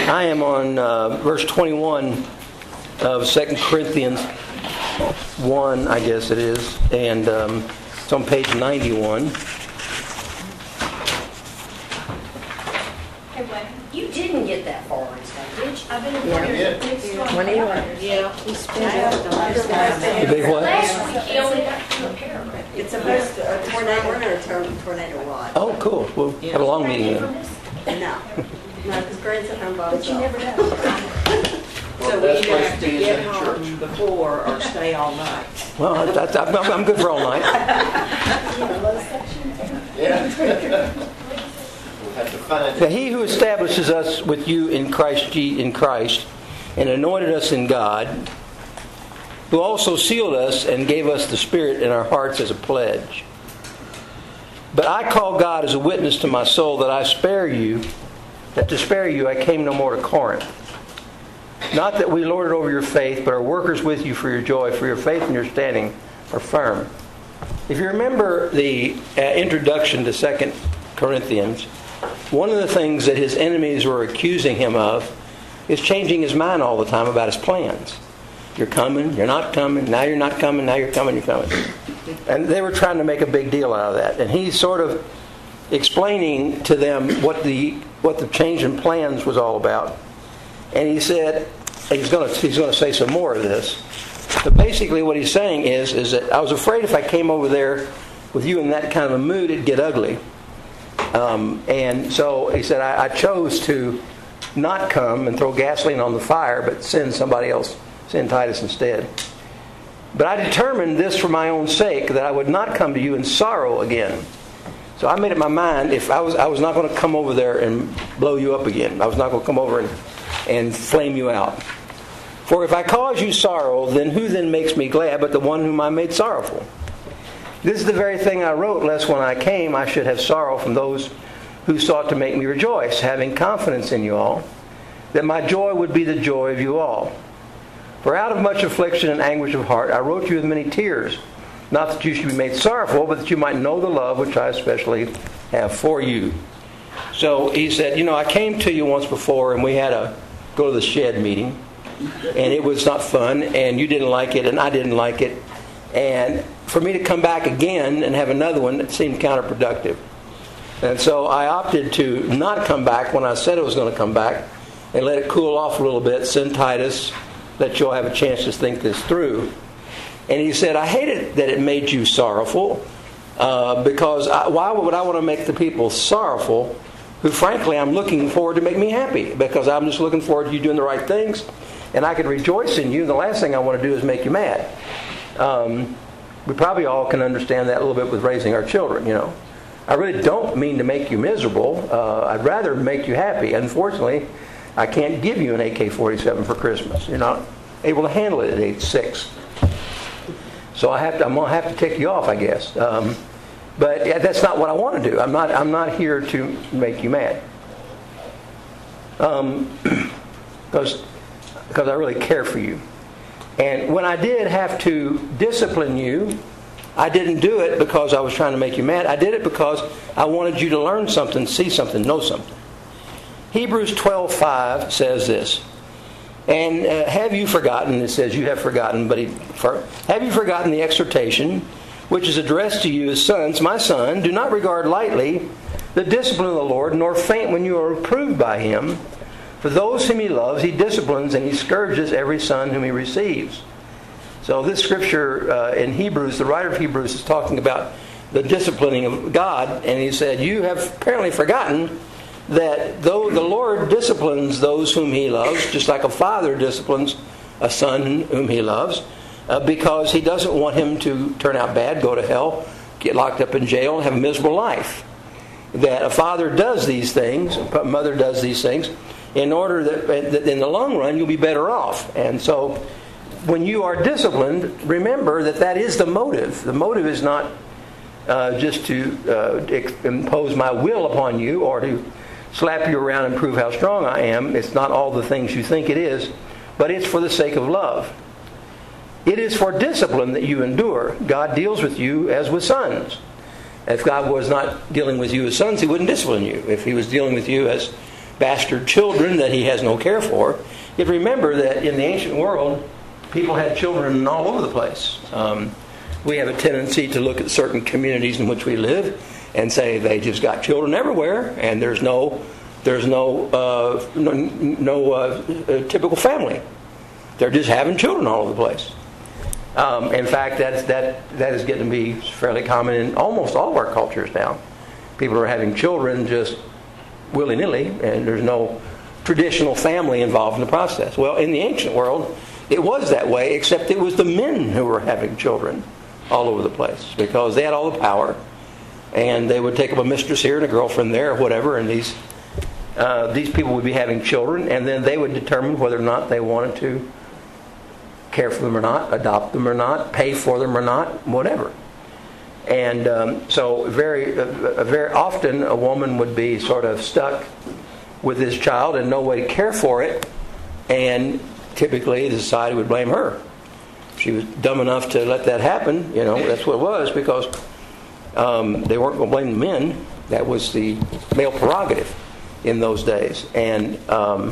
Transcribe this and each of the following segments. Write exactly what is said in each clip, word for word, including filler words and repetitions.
I am on uh, verse twenty-one of Second Corinthians one, I guess it is, and um, it's on page ninety-one. You didn't get that far in stuff, did you? I've been in Yeah. twenty-one. Yeah. He spent it the last The time. big what? Last week you only got to a paragraph. It's supposed to, a tornado, we're going to turn tornado watch. Oh, cool. We'll have a long meeting From then. this? No, no, because Grant's at home by But you himself. never know. Well, So we that's either why have to Steve's get in home church. before or stay all night. Well, that's, I'm, I'm good for all night. Yeah. We'll have to find Now, it. he who establishes us with you in Christ, in Christ, and anointed us in God, who also sealed us and gave us the Spirit in our hearts as a pledge. But I call God as a witness to my soul that I spare you, that to spare you I came no more to Corinth. Not that we lord it over your faith, but are workers with you for your joy, for your faith and your standing are firm. If you remember the uh, introduction to Second Corinthians, one of the things that his enemies were accusing him of is changing his mind all the time about his plans. You're coming, you're not coming, now you're not coming, now you're coming, you're coming. And they were trying to make a big deal out of that. And he's sort of explaining to them what the what the change in plans was all about. And he said, he's going to he's going to say some more of this. But basically what he's saying is, is that I was afraid if I came over there with you in that kind of a mood, it'd get ugly. Um, and so he said, I, I chose to not come and throw gasoline on the fire, but send somebody else, send Titus instead. But I determined this for my own sake, that I would not come to you in sorrow again. So I made up my mind, if I was I was not going to come over there and blow you up again. I was not going to come over and, and flame you out. For if I cause you sorrow, then who then makes me glad but the one whom I made sorrowful? This is the very thing I wrote, lest when I came I should have sorrow from those who sought to make me rejoice, having confidence in you all, that my joy would be the joy of you all. For out of much affliction and anguish of heart I wrote you with many tears, not that you should be made sorrowful, but that you might know the love which I especially have for you. So he said, you know, I came to you once before and we had a go to the shed meeting, and it was not fun, and you didn't like it, and I didn't like it. And for me to come back again and have another one, it seemed counterproductive. And so I opted to not come back when I said I was going to come back, and let it cool off a little bit, send Titus, let you all have a chance to think this through. And he said, I hated that it made you sorrowful, uh, because I, why would I want to make the people sorrowful who, frankly, I'm looking forward to make me happy, because I'm just looking forward to you doing the right things, and I can rejoice in you. The last thing I want to do is make you mad. Um, we probably all can understand that a little bit with raising our children, you know. I really don't mean to make you miserable. Uh, I'd rather make you happy. Unfortunately, I can't give you an A K forty-seven for Christmas. You're not able to handle it at age six. So I have to, I'm going to have to tick you off, I guess. Um, but yeah, that's not what I want to do. I'm not, I'm not here to make you mad. Um, because, because I really care for you. And when I did have to discipline you, I didn't do it because I was trying to make you mad. I did it because I wanted you to learn something, see something, know something. Hebrews twelve five says this. And uh, have you forgotten, it says you have forgotten, but he, for, have you forgotten the exhortation which is addressed to you as sons? My son, do not regard lightly the discipline of the Lord, nor faint when you are reproved by him. For those whom he loves, he disciplines, and he scourges every son whom he receives. So this scripture uh, in Hebrews, the writer of Hebrews is talking about the disciplining of God, and he said, you have apparently forgotten that though the Lord disciplines those whom he loves, just like a father disciplines a son whom he loves, uh, because he doesn't want him to turn out bad, go to hell, get locked up in jail, and have a miserable life. That a father does these things, a mother does these things, in order that, that in the long run you'll be better off. And so when you are disciplined, remember that that is the motive. The motive is not uh, just to uh, impose my will upon you or to slap you around and prove how strong I am. It's not all the things you think it is, but it's for the sake of love. It is for discipline that you endure. God deals with you as with sons. If God was not dealing with you as sons, he wouldn't discipline you. If he was dealing with you as bastard children that he has no care for. You have to remember that in the ancient world, people had children all over the place. Um, we have a tendency to look at certain communities in which we live and say they just got children everywhere, and there's no there's no uh, no, no uh, typical family. They're just having children all over the place. Um, in fact, that's, that that is getting to be fairly common in almost all of our cultures now. People are having children just willy-nilly, and there's no traditional family involved in the process. Well, in the ancient world, it was that way, except it was the men who were having children all over the place because they had all the power, and they would take up a mistress here and a girlfriend there or whatever, and these uh, these people would be having children, and then they would determine whether or not they wanted to care for them or not, adopt them or not, pay for them or not, whatever. And um, so very, uh, very often a woman would be sort of stuck with this child and no way to care for it, and typically the society would blame her. She was dumb enough to let that happen, you know, that's what it was, because um, they weren't going to blame the men. That was the male prerogative in those days. And um,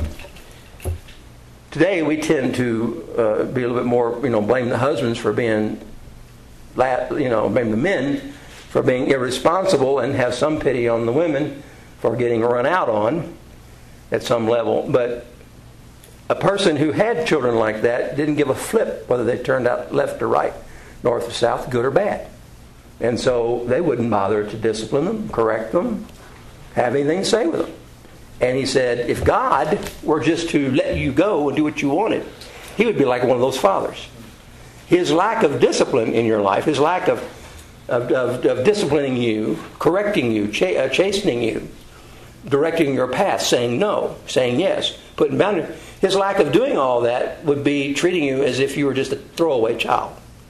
today we tend to uh, be a little bit more, you know, blame the husbands for being, you know, blame the men for being irresponsible, and have some pity on the women for getting run out on at some level. But a person who had children like that didn't give a flip whether they turned out left or right, north or south, good or bad. And so they wouldn't bother to discipline them, correct them, have anything to say with them. And he said, if God were just to let you go and do what you wanted, he would be like one of those fathers. His lack of discipline in your life, his lack of, of, of, of disciplining you, correcting you, ch- uh, chastening you, directing your path, saying no, saying yes, putting boundaries, his lack of doing all that would be treating you as if you were just a throwaway child.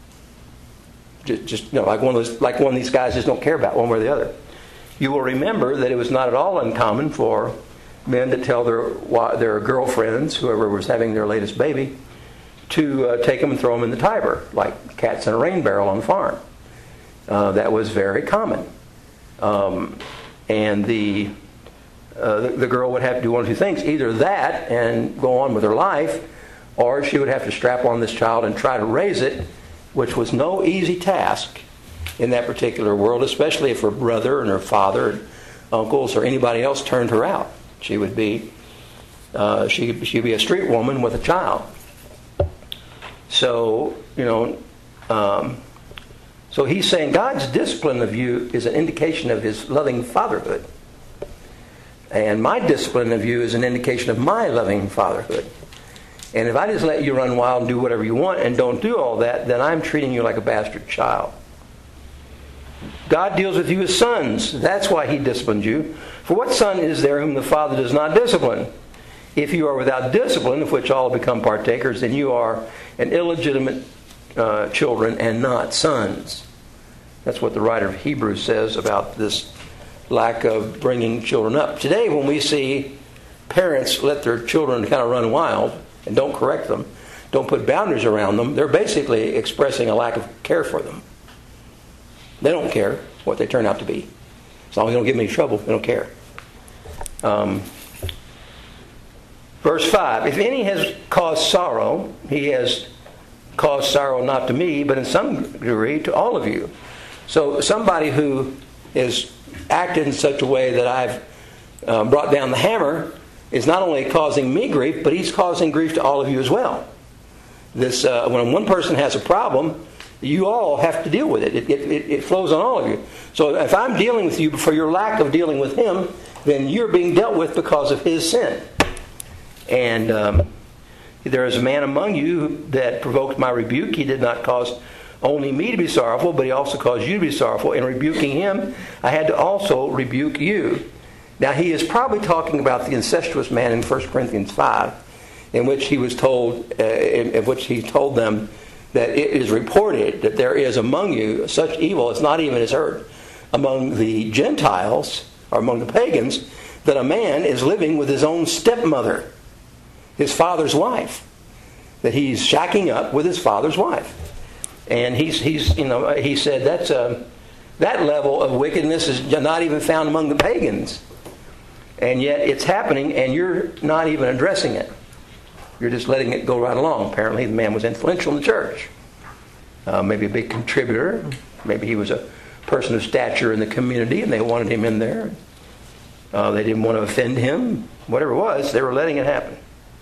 Just, just you know, like one of those, like one of these guys just don't care about one way or the other. You will remember that it was not at all uncommon for men to tell their their girlfriends, whoever was having their latest baby, to uh, take them and throw them in the Tiber, like cats in a rain barrel on the farm. Uh, that was very common. Um, and the, uh, the the girl would have to do one of two things. Either that and go on with her life, or she would have to strap on this child and try to raise it, which was no easy task in that particular world, especially if her brother and her father and uncles or anybody else turned her out. She would be uh, she she'd be a street woman with a child. So you know, um, so he's saying God's discipline of you is an indication of His loving fatherhood, and my discipline of you is an indication of my loving fatherhood. And if I just let you run wild and do whatever you want and don't do all that, then I'm treating you like a bastard child. God deals with you as sons. That's why He disciplines you. For what son is there whom the Father does not discipline? If you are without discipline, of which all become partakers, then you are an illegitimate uh, children and not sons. That's what the writer of Hebrews says about this lack of bringing children up. Today, when we see parents let their children kind of run wild and don't correct them, don't put boundaries around them, they're basically expressing a lack of care for them. They don't care what they turn out to be. As long as they don't give me any trouble, they don't care. Um, verse five, if any has caused sorrow, he has caused sorrow not to me, but in some degree to all of you. So somebody who is acted in such a way that I've uh, brought down the hammer is not only causing me grief, but he's causing grief to all of you as well. This uh, when one person has a problem, you all have to deal with it. It, it. it flows on all of you. So if I'm dealing with you for your lack of dealing with him, then you're being dealt with because of his sin. And um, there is a man among you that provoked my rebuke. He did not cause only me to be sorrowful, but he also caused you to be sorrowful. In rebuking him, I had to also rebuke you. Now he is probably talking about the incestuous man in First Corinthians five, in which he was told, uh, in, in which he told them that it is reported that there is among you such evil, it's not even as heard among the Gentiles or among the pagans, that a man is living with his own stepmother, his father's wife. That he's shacking up with his father's wife. And he's he's you know he said that's a, that level of wickedness is not even found among the pagans. And yet it's happening, and you're not even addressing it. You're just letting it go right along. Apparently the man was influential in the church. Uh, maybe a big contributor. Maybe he was a person of stature in the community, and they wanted him in there. Uh, they didn't want to offend him. Whatever it was, they were letting it happen.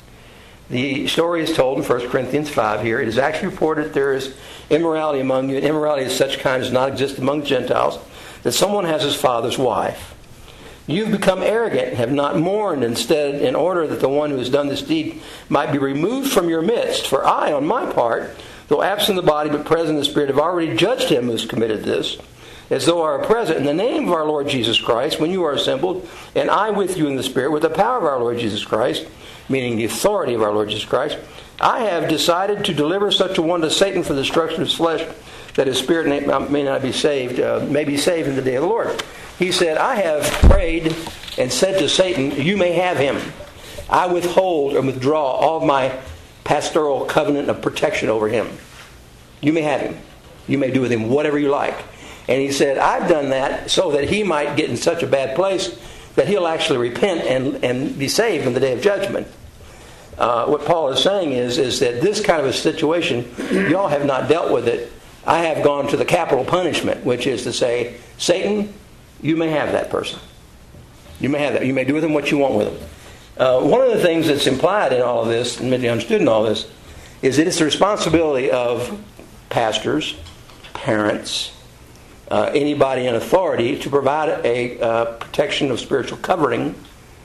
The story is told in First Corinthians five here. It is actually reported that there is immorality among you, and immorality of such kind does not exist among the Gentiles, that someone has his father's wife. You've become arrogant and have not mourned, instead, in order that the one who has done this deed might be removed from your midst. For I, on my part, though absent in the body but present in the spirit, have already judged him who has committed this, as though I were present in the name of our Lord Jesus Christ, when you are assembled, and I with you in the spirit, with the power of our Lord Jesus Christ, meaning the authority of our Lord Jesus Christ, I have decided to deliver such a one to Satan for the destruction of his flesh, that his spirit may not be saved, uh, may be saved in the day of the Lord. He said, I have prayed and said to Satan, you may have him. I withhold or withdraw all of my pastoral covenant of protection over him. You may have him. You may do with him whatever you like. And he said, I've done that so that he might get in such a bad place that he'll actually repent and, and be saved in the day of judgment. Uh, what Paul is saying is, is that this kind of a situation, y'all have not dealt with it. I have gone to the capital punishment, which is to say, Satan, you may have that person. You may have that. You may do with him what you want with him. Uh, one of the things that's implied in all of this, and maybe understood in all this, is that it's the responsibility of pastors, parents, uh, anybody in authority to provide a uh, protection of spiritual covering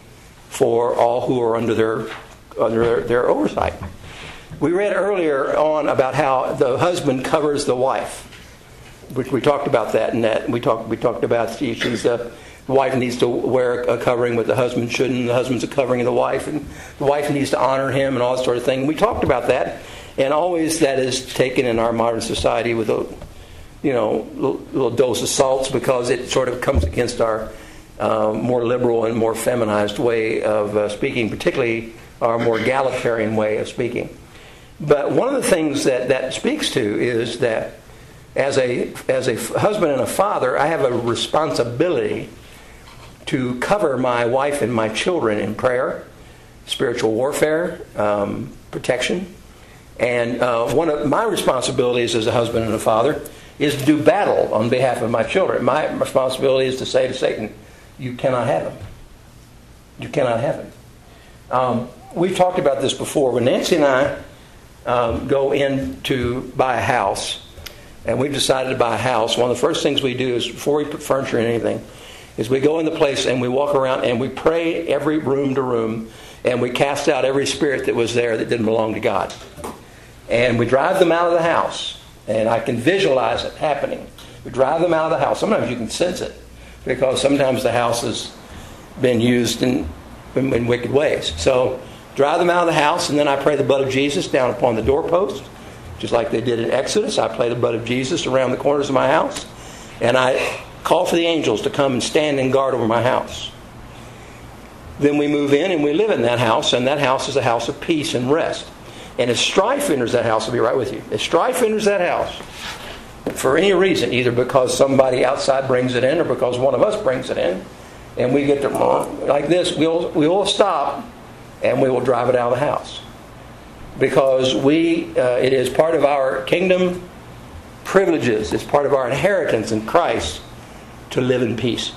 for all who are under their under their, their oversight. We read earlier on about how the husband covers the wife. We, we talked about that, and that we talked we talked about she's uh, the wife needs to wear a covering, but the husband shouldn't. The husband's a covering of the wife, and the wife needs to honor him, and all that sort of thing. We talked about that, and always that is taken in our modern society with a you know little, little dose of salts, because it sort of comes against our uh, more liberal and more feminized way of uh, speaking, particularly our more egalitarian way of speaking. But one of the things that that speaks to is that as a as a husband and a father, I have a responsibility to cover my wife and my children in prayer, spiritual warfare, um, protection. And uh, one of my responsibilities as a husband and a father is to do battle on behalf of my children. My responsibility is to say to Satan, you cannot have him. You cannot have him. Um, we've talked about this before. When Nancy and I um, go in to buy a house, and we've decided to buy a house, one of the first things we do is, before we put furniture in anything, is we go in the place and we walk around and we pray every room to room, and we cast out every spirit that was there that didn't belong to God. And we drive them out of the house. And I can visualize it happening. We drive them out of the house. Sometimes you can sense it, because sometimes the house has been used in, in, in wicked ways. So drive them out of the house, and then I pray the blood of Jesus down upon the doorpost, just like they did in Exodus. I play the blood of Jesus around the corners of my house, and I call for the angels to come and stand and guard over my house. Then we move in and we live in that house, and that house is a house of peace and rest. And if strife enters that house, I'll be right with you. If strife enters that house, for any reason, either because somebody outside brings it in or because one of us brings it in, and we get to like this, we'll we will stop and we will drive it out of the house, because we uh, it is part of our kingdom privileges. It's part of our inheritance in Christ to live in peace.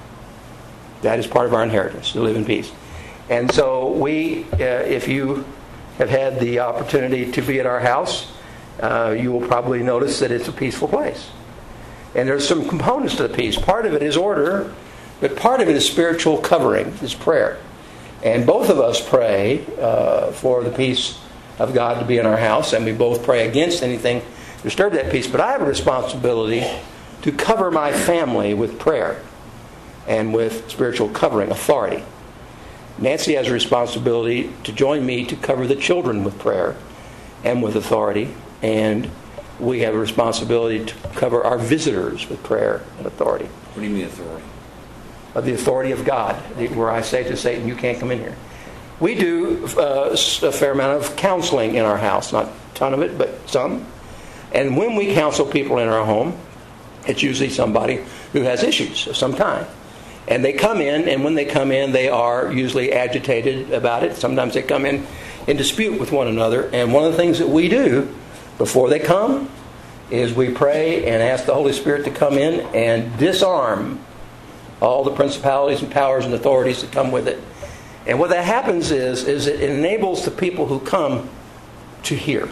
That is part of our inheritance, to live in peace. And so we, uh, if you have had the opportunity to be at our house, uh, you will probably notice that it's a peaceful place. And there's some components to the peace. Part of it is order, but part of it is spiritual covering, is prayer. And both of us pray uh, for the peace of God to be in our house, and we both pray against anything to disturb that peace. But I have a responsibility to cover my family with prayer and with spiritual covering, authority. Nancy has a responsibility to join me to cover the children with prayer and with authority. And we have a responsibility to cover our visitors with prayer and authority. What do you mean authority? Of the authority of God, where I say to Satan, you can't come in here. We do uh, a fair amount of counseling in our house. Not a ton of it, but some. And when we counsel people in our home, it's usually somebody who has issues of some kind. And they come in, and when they come in, they are usually agitated about it. Sometimes they come in in dispute with one another. And one of the things that we do before they come is we pray and ask the Holy Spirit to come in and disarm all the principalities and powers and authorities that come with it. And what that happens is, is it enables the people who come to hear.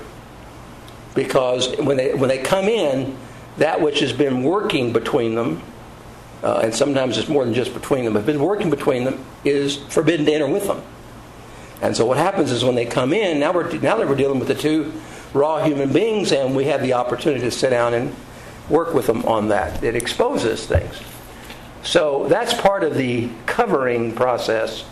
Because when they when they come in, that which has been working between them, uh, and sometimes it's more than just between them, but been working between them, is forbidden to enter with them. And so what happens is when they come in, now we're now that we're dealing with the two raw human beings, and we have the opportunity to sit down and work with them on that. It exposes things. So that's part of the covering process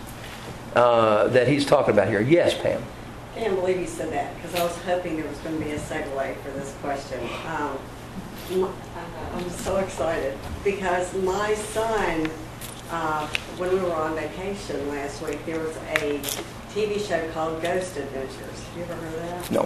uh, that he's talking about here. Yes, Pam. I can't believe you said that, because I was hoping there was going to be a segue for this question. Um, my, I'm so excited, because my son, uh, when we were on vacation last week, there was a T V show called Ghost Adventures. Have you ever heard of that? No.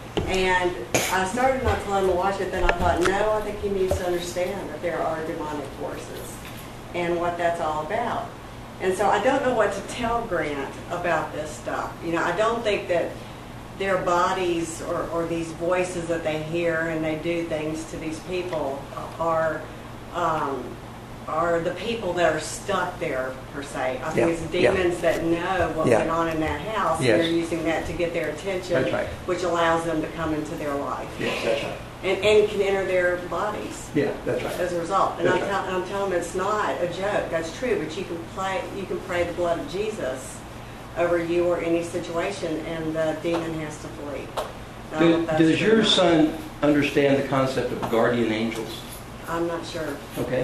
And I started not to let him watch it, then I thought, no, I think he needs to understand that there are demonic forces and what that's all about. And so I don't know what to tell Grant about this stuff. You know, I don't think that their bodies or, or these voices that they hear and they do things to these people are um, are the people that are stuck there, per se. I think Yeah, it's demons yeah. that know what Yeah. went on in that house, Yes. and they're using that to get their attention, That's right. which allows them to come into their life. Yes, that's right. And, and can enter their bodies Yeah, that's right. as a result. And I'm, That's tell, I'm telling them it's not a joke. That's true. But you can play. You can pray the blood of Jesus over you or any situation, and the demon has to flee. I don't know Do, if that's does true or your not. son understand the concept of guardian angels? I'm not sure. Okay.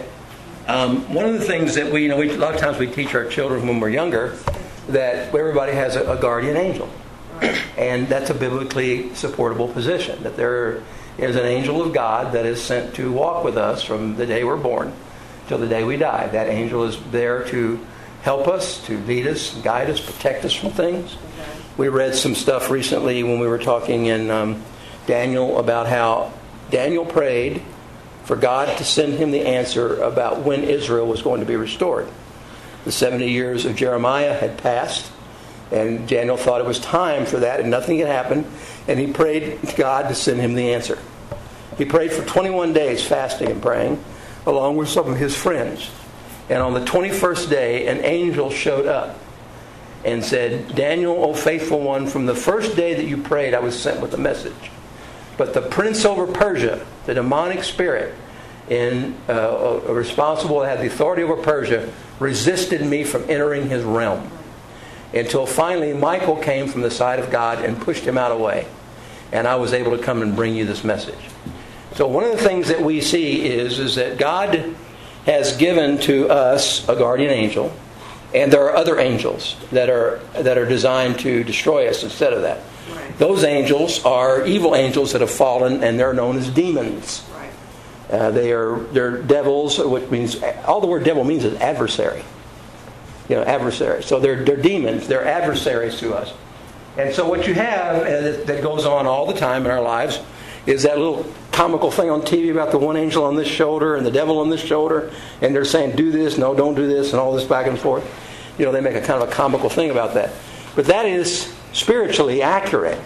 Um, one of the things that we, you know, we, a lot of times we teach our children when we're younger that everybody has a, a guardian angel. Right. And that's a biblically supportable position, that there is an angel of God that is sent to walk with us from the day we're born till the day we die. That angel is there to help us, to lead us, guide us, protect us from things. Okay. We read some stuff recently when we were talking in um, Daniel about how Daniel prayed for God to send him the answer about when Israel was going to be restored. The seventy years of Jeremiah had passed, and Daniel thought it was time for that, and nothing had happened, and he prayed to God to send him the answer. He prayed for twenty-one days fasting and praying, along with some of his friends. And on the twenty-first day, an angel showed up and said, Daniel, O faithful one, from the first day that you prayed, I was sent with a message. But the prince over Persia, the demonic spirit, in uh, responsible, had the authority over Persia, resisted me from entering his realm. Until finally Michael came from the side of God and pushed him out of the way. And I was able to come and bring you this message. So one of the things that we see is, is that God has given to us a guardian angel. And there are other angels that are that are designed to destroy us instead of that. Right. Those angels are evil angels that have fallen, and they're known as demons. Right. Uh, they are they're devils, which means all the word devil means is adversary. You know, adversary. So they're they're demons. They're adversaries to us. And so what you have uh, that goes on all the time in our lives is that little comical thing on T V about the one angel on this shoulder and the devil on this shoulder, and they're saying do this, no, don't do this, and all this back and forth. You know, they make a kind of a comical thing about that. But that is spiritually accurate.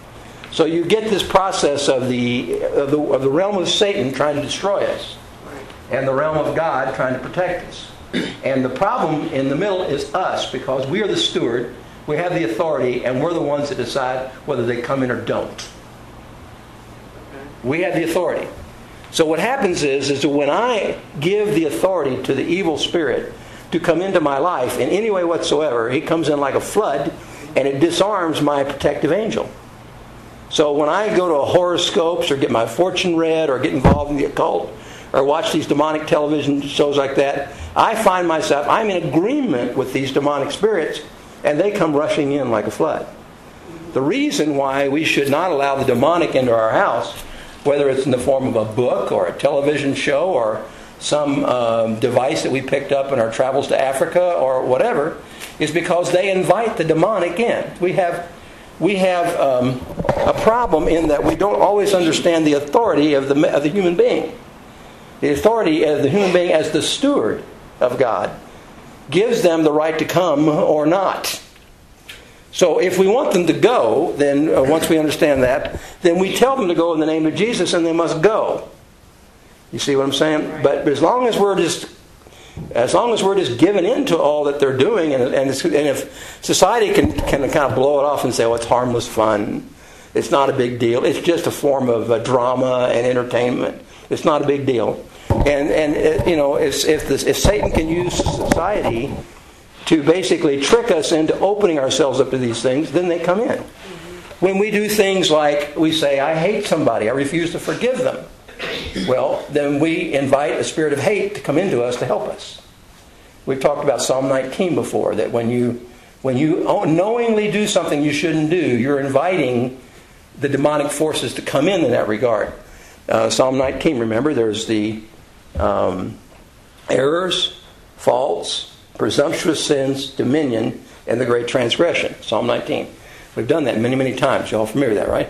So you get this process of the of the, of the realm of Satan trying to destroy us, Right. and the realm of God trying to protect us. And the problem in the middle is us, because we are the steward, we have the authority, and we're the ones that decide whether they come in or don't. Okay. We have the authority. So what happens is, is that when I give the authority to the evil spirit to come into my life in any way whatsoever, he comes in like a flood, and it disarms my protective angel. So when I go to horoscopes or get my fortune read or get involved in the occult or watch these demonic television shows like that, I find myself, I'm in agreement with these demonic spirits, and they come rushing in like a flood. The reason why we should not allow the demonic into our house, whether it's in the form of a book or a television show or some um, device that we picked up in our travels to Africa or whatever, is because they invite the demonic in. We have we have um, a problem in that we don't always understand the authority of the of the human being. The authority of the human being as the steward of God. gives them the right to come or not. So if we want them to go, then uh, once we understand that, then we tell them to go in the name of Jesus, and they must go. You see what I'm saying? Right. But as long as we're just, as long as we're just giving in to all that they're doing, and and, it's, and if society can can kind of blow it off and say, "Oh, it's harmless fun," it's not a big deal. It's just a form of uh, drama and entertainment. It's not a big deal. And and uh, you know, if if, this, if Satan can use society to basically trick us into opening ourselves up to these things, then they come in. When we do things like we say, "I hate somebody. I refuse to forgive them," well, then we invite a spirit of hate to come into us to help us. We've talked about Psalm nineteen before, that when you when you knowingly do something you shouldn't do, you're inviting the demonic forces to come in in that regard. Uh, Psalm nineteen, remember, there's the um, errors, faults, presumptuous sins, dominion, and the great transgression. Psalm nineteen. We've done that many, many times. You all familiar with that, right?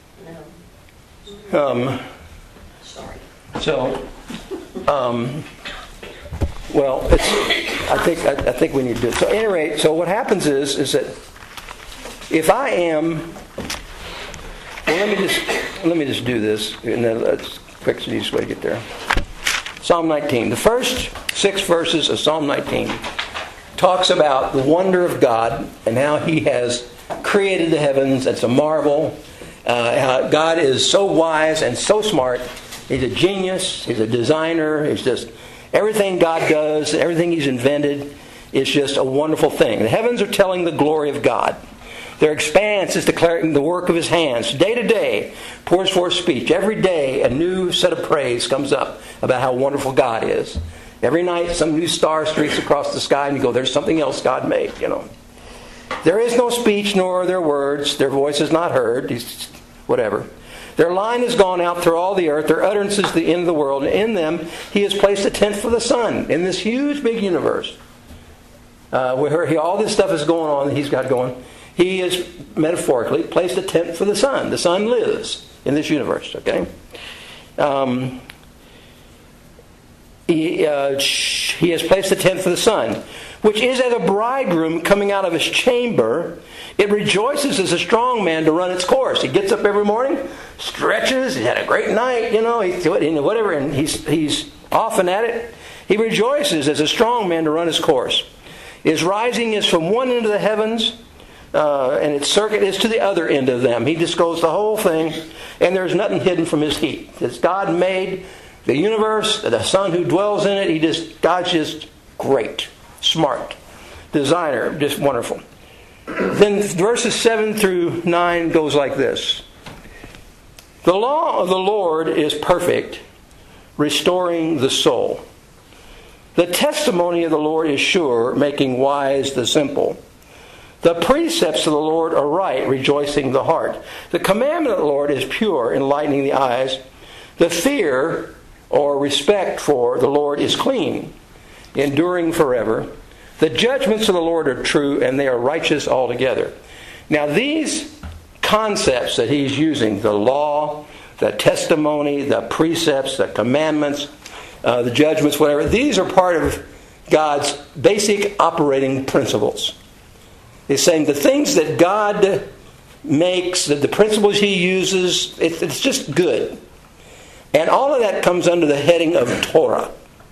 No. Um, Sorry. so, um, well, it's, I think I, I think we need to do it. So, at any rate, so what happens is is that if I am, well, let me just let me just do this, and then let's quick the easiest way to get there. Psalm nineteen. The first six verses of Psalm nineteen talks about the wonder of God and how He has created the heavens. It's a marvel. Uh, how God is so wise and so smart. He's a genius. He's a designer. He's just everything God does, everything He's invented is just a wonderful thing. The heavens are telling the glory of God. Their expanse is declaring the work of His hands. Day to day pours forth speech. Every day a new set of praise comes up about how wonderful God is. Every night some new star streaks across the sky and you go, there's something else God made, you know. There is no speech nor are there words. Their voice is not heard. Whatever. Their line has gone out through all the earth. Their utterance is the end of the world. And in them He has placed a tent for the sun. In this huge big universe. Uh, where he, all this stuff is going on that He's got going. He has metaphorically placed a tent for the sun. The sun lives in this universe. Okay? Um, he, uh, he has placed a tent for the sun, which is as a bridegroom coming out of his chamber. It rejoices as a strong man to run its course. He gets up every morning, stretches, he had a great night, you know, he, whatever, and he's, he's off and at it. He rejoices as a strong man to run his course. His rising is from one end of the heavens, uh, and its circuit is to the other end of them. He just goes the whole thing, and there's nothing hidden from His heat. It's God made the universe, the Son who dwells in it. He just God's just great, smart, designer, just wonderful. Then verses seven through nine goes like this. The law of the Lord is perfect, restoring the soul. The testimony of the Lord is sure, making wise the simple. The precepts of the Lord are right, rejoicing the heart. The commandment of the Lord is pure, enlightening the eyes. The fear or respect for the Lord is clean, enduring forever. The judgments of the Lord are true, and they are righteous altogether. Now these concepts that he's using, the law, the testimony, the precepts, the commandments, uh, the judgments, whatever, these are part of God's basic operating principles. He's saying the things that God makes, the, the principles He uses, it, it's just good. And all of that comes under the heading of Torah.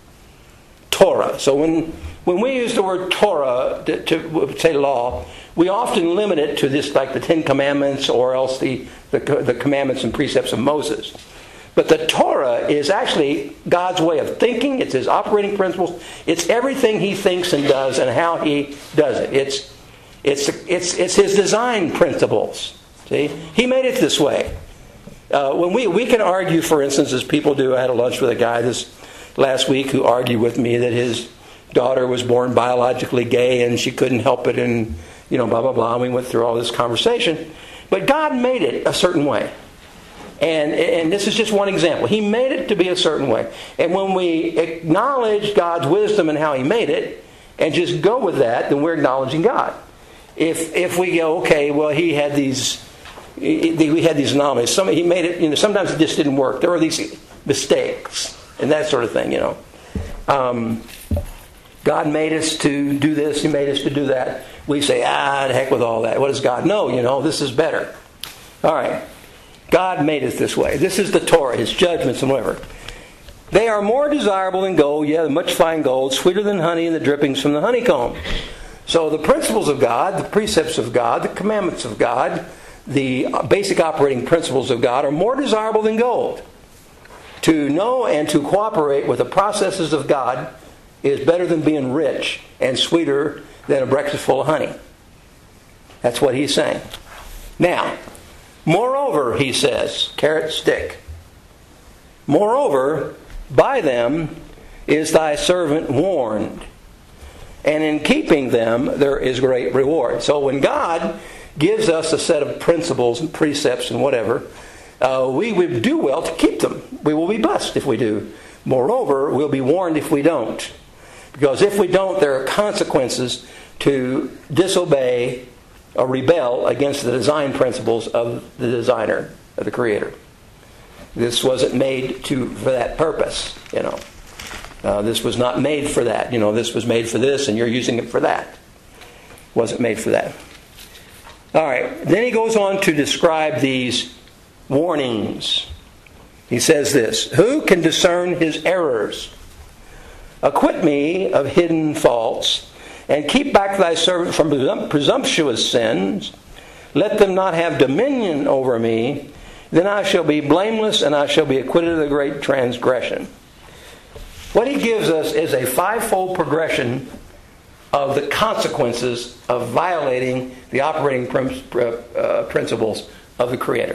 Torah. So when when we use the word Torah to, to say law, we often limit it to this, like the Ten Commandments, or else the, the the commandments and precepts of Moses. But the Torah is actually God's way of thinking. It's His operating principles. It's everything He thinks and does and how He does it. It's it's it's it's His design principles. See, He made it this way. Uh, when we we can argue, for instance, as people do. I had a lunch with a guy this last week who argued with me that his daughter was born biologically gay and she couldn't help it, and you know, blah blah blah. And we went through all this conversation, but God made it a certain way, and and this is just one example. He made it to be a certain way, and when we acknowledge God's wisdom and how He made it, and just go with that, then we're acknowledging God. If if we go, okay, well, He had these. We had these anomalies. Some, he made it. You know, sometimes it just didn't work. There were these mistakes and that sort of thing. You know, um, God made us to do this, He made us to do that. We say, ah, the heck with all that. What does God know? You know, this is better. All right. God made us this way. This is the Torah, His judgments and whatever. They are more desirable than gold, yeah, much fine gold, sweeter than honey and the drippings from the honeycomb. So the principles of God, the precepts of God, the commandments of God, the basic operating principles of God are more desirable than gold. To know and to cooperate with the processes of God is better than being rich and sweeter than a breakfast full of honey. That's what he's saying. Now, moreover, he says, carrot stick. Moreover, by them is thy servant warned, and in keeping them there is great reward. So when God gives us a set of principles and precepts and whatever, uh, we would do well to keep them. We will be blessed if we do. Moreover, we'll be warned if we don't. Because if we don't, there are consequences to disobey or rebel against the design principles of the designer, of the Creator. This wasn't made to for that purpose, you know. Uh, this was not made for that. You know, this was made for this and you're using it for that. Wasn't made for that. All right. Then he goes on to describe these warnings. He says this, who can discern his errors? Acquit me of hidden faults, and keep back thy servant from presum- presumptuous sins. Let them not have dominion over me. Then I shall be blameless, and I shall be acquitted of the great transgression. What he gives us is a fivefold progression of the consequences of violating the operating prim- uh, principles of the Creator.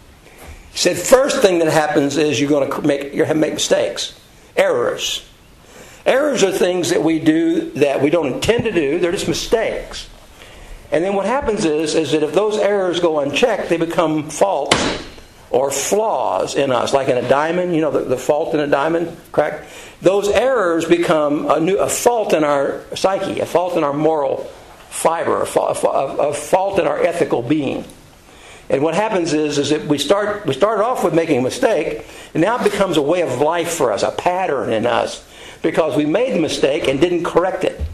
He said, first thing that happens is you're going to make, you're going to make mistakes, errors. Errors are things that we do that we don't intend to do. They're just mistakes. And then what happens is, is that if those errors go unchecked, they become faults or flaws in us. Like in a diamond, you know, the, the fault in a diamond, correct? Those errors become a, new, a fault in our psyche, a fault in our moral fiber, a, fa- a, a fault in our ethical being. And what happens is, is that we start we start off with making a mistake, and now it becomes a way of life for us, a pattern in us, because we made the mistake and didn't correct it.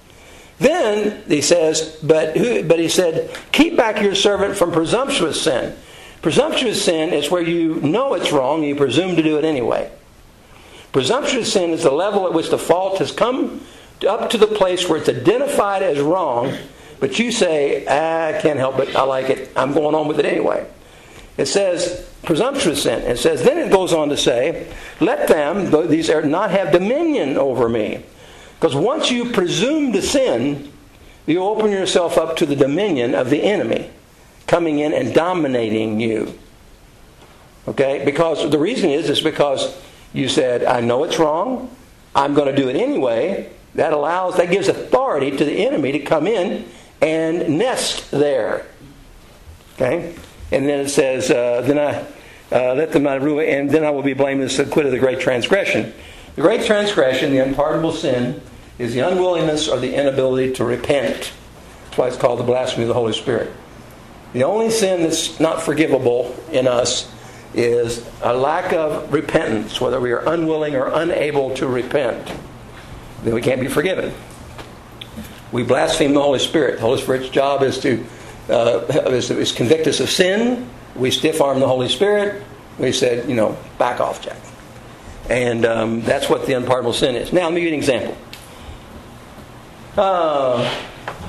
Then he says, but who, but he said, keep back your servant from presumptuous sin. Presumptuous sin is where you know it's wrong and you presume to do it anyway. Presumptuous sin is the level at which the fault has come up to the place where it's identified as wrong, but you say, ah, I can't help it, I like it, I'm going on with it anyway. It says presumptuous sin. It says, then it goes on to say, let them, these are not have dominion over me. Because once you presume to sin, you open yourself up to the dominion of the enemy coming in and dominating you. Okay? Because the reason is, is because you said, I know it's wrong, I'm going to do it anyway. That allows, that gives authority to the enemy to come in and nest there. Okay? And then it says, uh, then I uh, let them not rule, and then I will be blameless, acquitted of the great transgression. The great transgression, the unpardonable sin, is the unwillingness or the inability to repent. That's why it's called the blasphemy of the Holy Spirit. The only sin that's not forgivable in us is a lack of repentance, whether we are unwilling or unable to repent. Then we can't be forgiven. We blaspheme the Holy Spirit. The Holy Spirit's job is to uh, is, is convict us of sin. We stiff-arm the Holy Spirit. We said, you know, back off, Jack. And um, that's what the unpardonable sin is. Now, let me give you an example. Uh,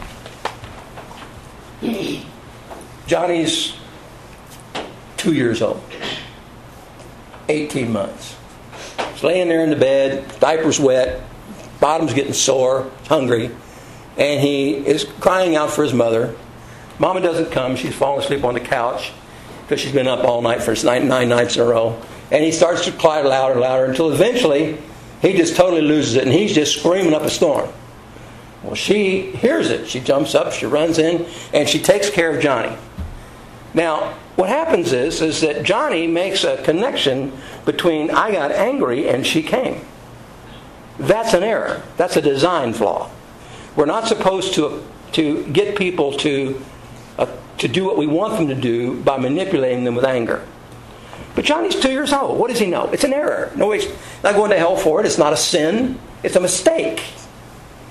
Johnny's two years old. eighteen months. He's laying there in the bed, diaper's wet, bottom's getting sore, hungry, and he is crying out for his mother. Mama doesn't come. She's fallen asleep on the couch because she's been up all night for nine, nine nights in a row. And he starts to cry louder and louder until eventually he just totally loses it and he's just screaming up a storm. Well, she hears it. She jumps up, she runs in, and she takes care of Johnny. Now, what happens is, is that Johnny makes a connection between I got angry and she came. That's an error. That's a design flaw. We're not supposed to to get people to uh, to do what we want them to do by manipulating them with anger. But Johnny's two years old. What does he know? It's an error. No, he's not going to hell for it. It's not a sin. It's a mistake.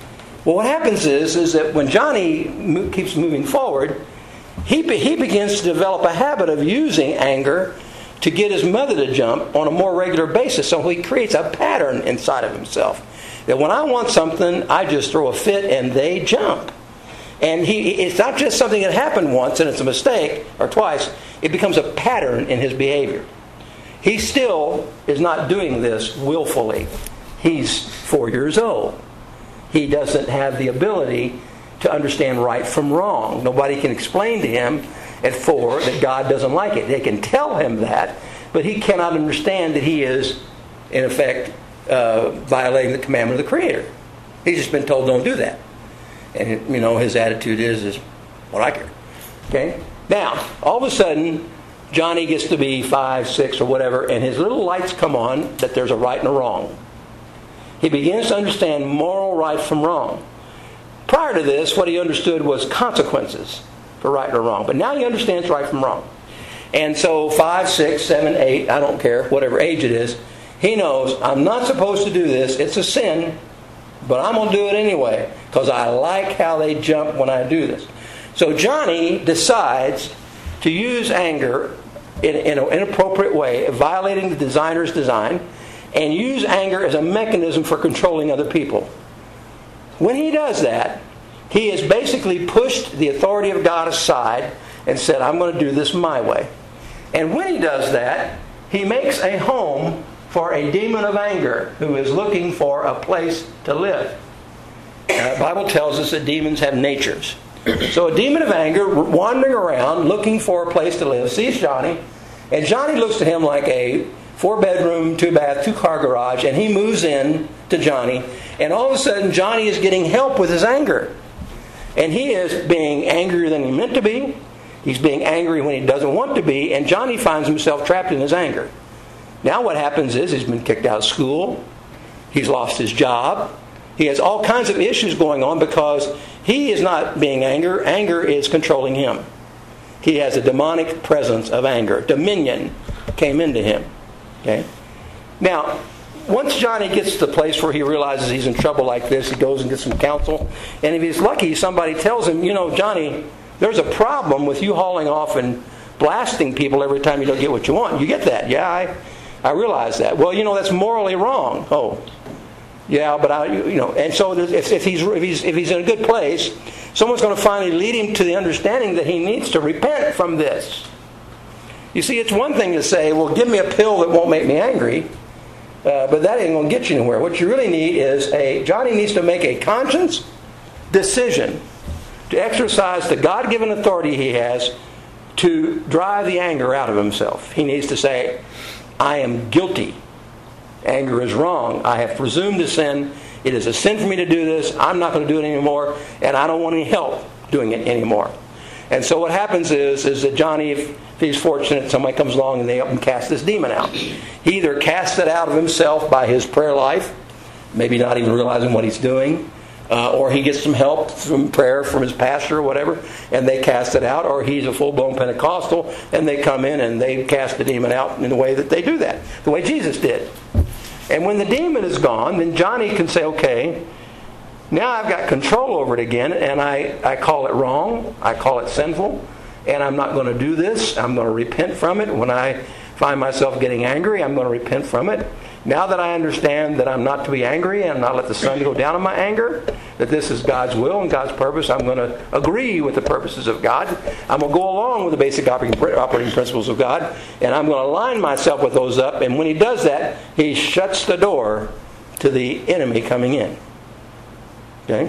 Well, what happens is, is that when Johnny mo- keeps moving forward, he, be- he begins to develop a habit of using anger to get his mother to jump on a more regular basis. So he creates a pattern inside of himself. That when I want something, I just throw a fit and they jump. And he, it's not just something that happened once and it's a mistake, or twice. It becomes a pattern in his behavior. He still is not doing this willfully. He's four years old. He doesn't have the ability to understand right from wrong. Nobody can explain to him at four that God doesn't like it. They can tell him that, but he cannot understand that he is, in effect, uh, violating the commandment of the Creator. He's just been told, don't do that. And, you know, his attitude is, is what I care. Okay? Now, all of a sudden, Johnny gets to be five, six, or whatever, and his little lights come on that there's a right and a wrong. He begins to understand moral right from wrong. Prior to this, what he understood was consequences for right or wrong. But now he understands right from wrong. And so five, six, seven, eight, I don't care, whatever age it is, he knows, I'm not supposed to do this. It's a sin, but I'm going to do it anyway because I like how they jump when I do this. So Johnny decides to use anger in, in an inappropriate way, violating the designer's design, and use anger as a mechanism for controlling other people. When he does that, he has basically pushed the authority of God aside and said, I'm going to do this my way. And when he does that, he makes a home for a demon of anger who is looking for a place to live. Now, the Bible tells us that demons have natures. So a demon of anger wandering around looking for a place to live sees Johnny, and Johnny looks to him like a four-bedroom, two-bath, two-car garage, and he moves in to Johnny, and all of a sudden Johnny is getting help with his anger. And he is being angrier than he meant to be. He's being angry when he doesn't want to be, and Johnny finds himself trapped in his anger. Now what happens is he's been kicked out of school. He's lost his job. He has all kinds of issues going on because he is not being anger. Anger is controlling him. He has a demonic presence of anger. Dominion came into him. Okay? Now, once Johnny gets to the place where he realizes he's in trouble like this, he goes and gets some counsel. And if he's lucky, somebody tells him, you know, Johnny, there's a problem with you hauling off and blasting people every time you don't get what you want. You get that? Yeah, I, I realize that. Well, you know, that's morally wrong. Oh, yeah, but I, you know, and so if, if he's if he's if he's in a good place, someone's going to finally lead him to the understanding that he needs to repent from this. You see, it's one thing to say, well, give me a pill that won't make me angry, uh, but that ain't going to get you anywhere. What you really need is a, Johnny needs to make a conscious decision to exercise the God-given authority he has to drive the anger out of himself. He needs to say, I am guilty. Anger is wrong. I have presumed to sin. It is a sin for me to do this. I'm not going to do it anymore, and I don't want any help doing it anymore. And so what happens is, is that Johnny, if, if he's fortunate, somebody comes along and they help him cast this demon out. He either casts it out of himself by his prayer life, maybe not even realizing what he's doing, uh, or he gets some help from prayer from his pastor or whatever, and they cast it out, or he's a full-blown Pentecostal, and they come in and they cast the demon out in the way that they do that, the way Jesus did. And when the demon is gone, then Johnny can say, okay, now I've got control over it again, and I, I call it wrong, I call it sinful, and I'm not going to do this. I'm going to repent from it. When I find myself getting angry, I'm going to repent from it. Now that I understand that I'm not to be angry and not let the sun go down on my anger, that this is God's will and God's purpose, I'm going to agree with the purposes of God. I'm going to go along with the basic operating, operating principles of God, and I'm going to align myself with those up. And when he does that, he shuts the door to the enemy coming in. Okay?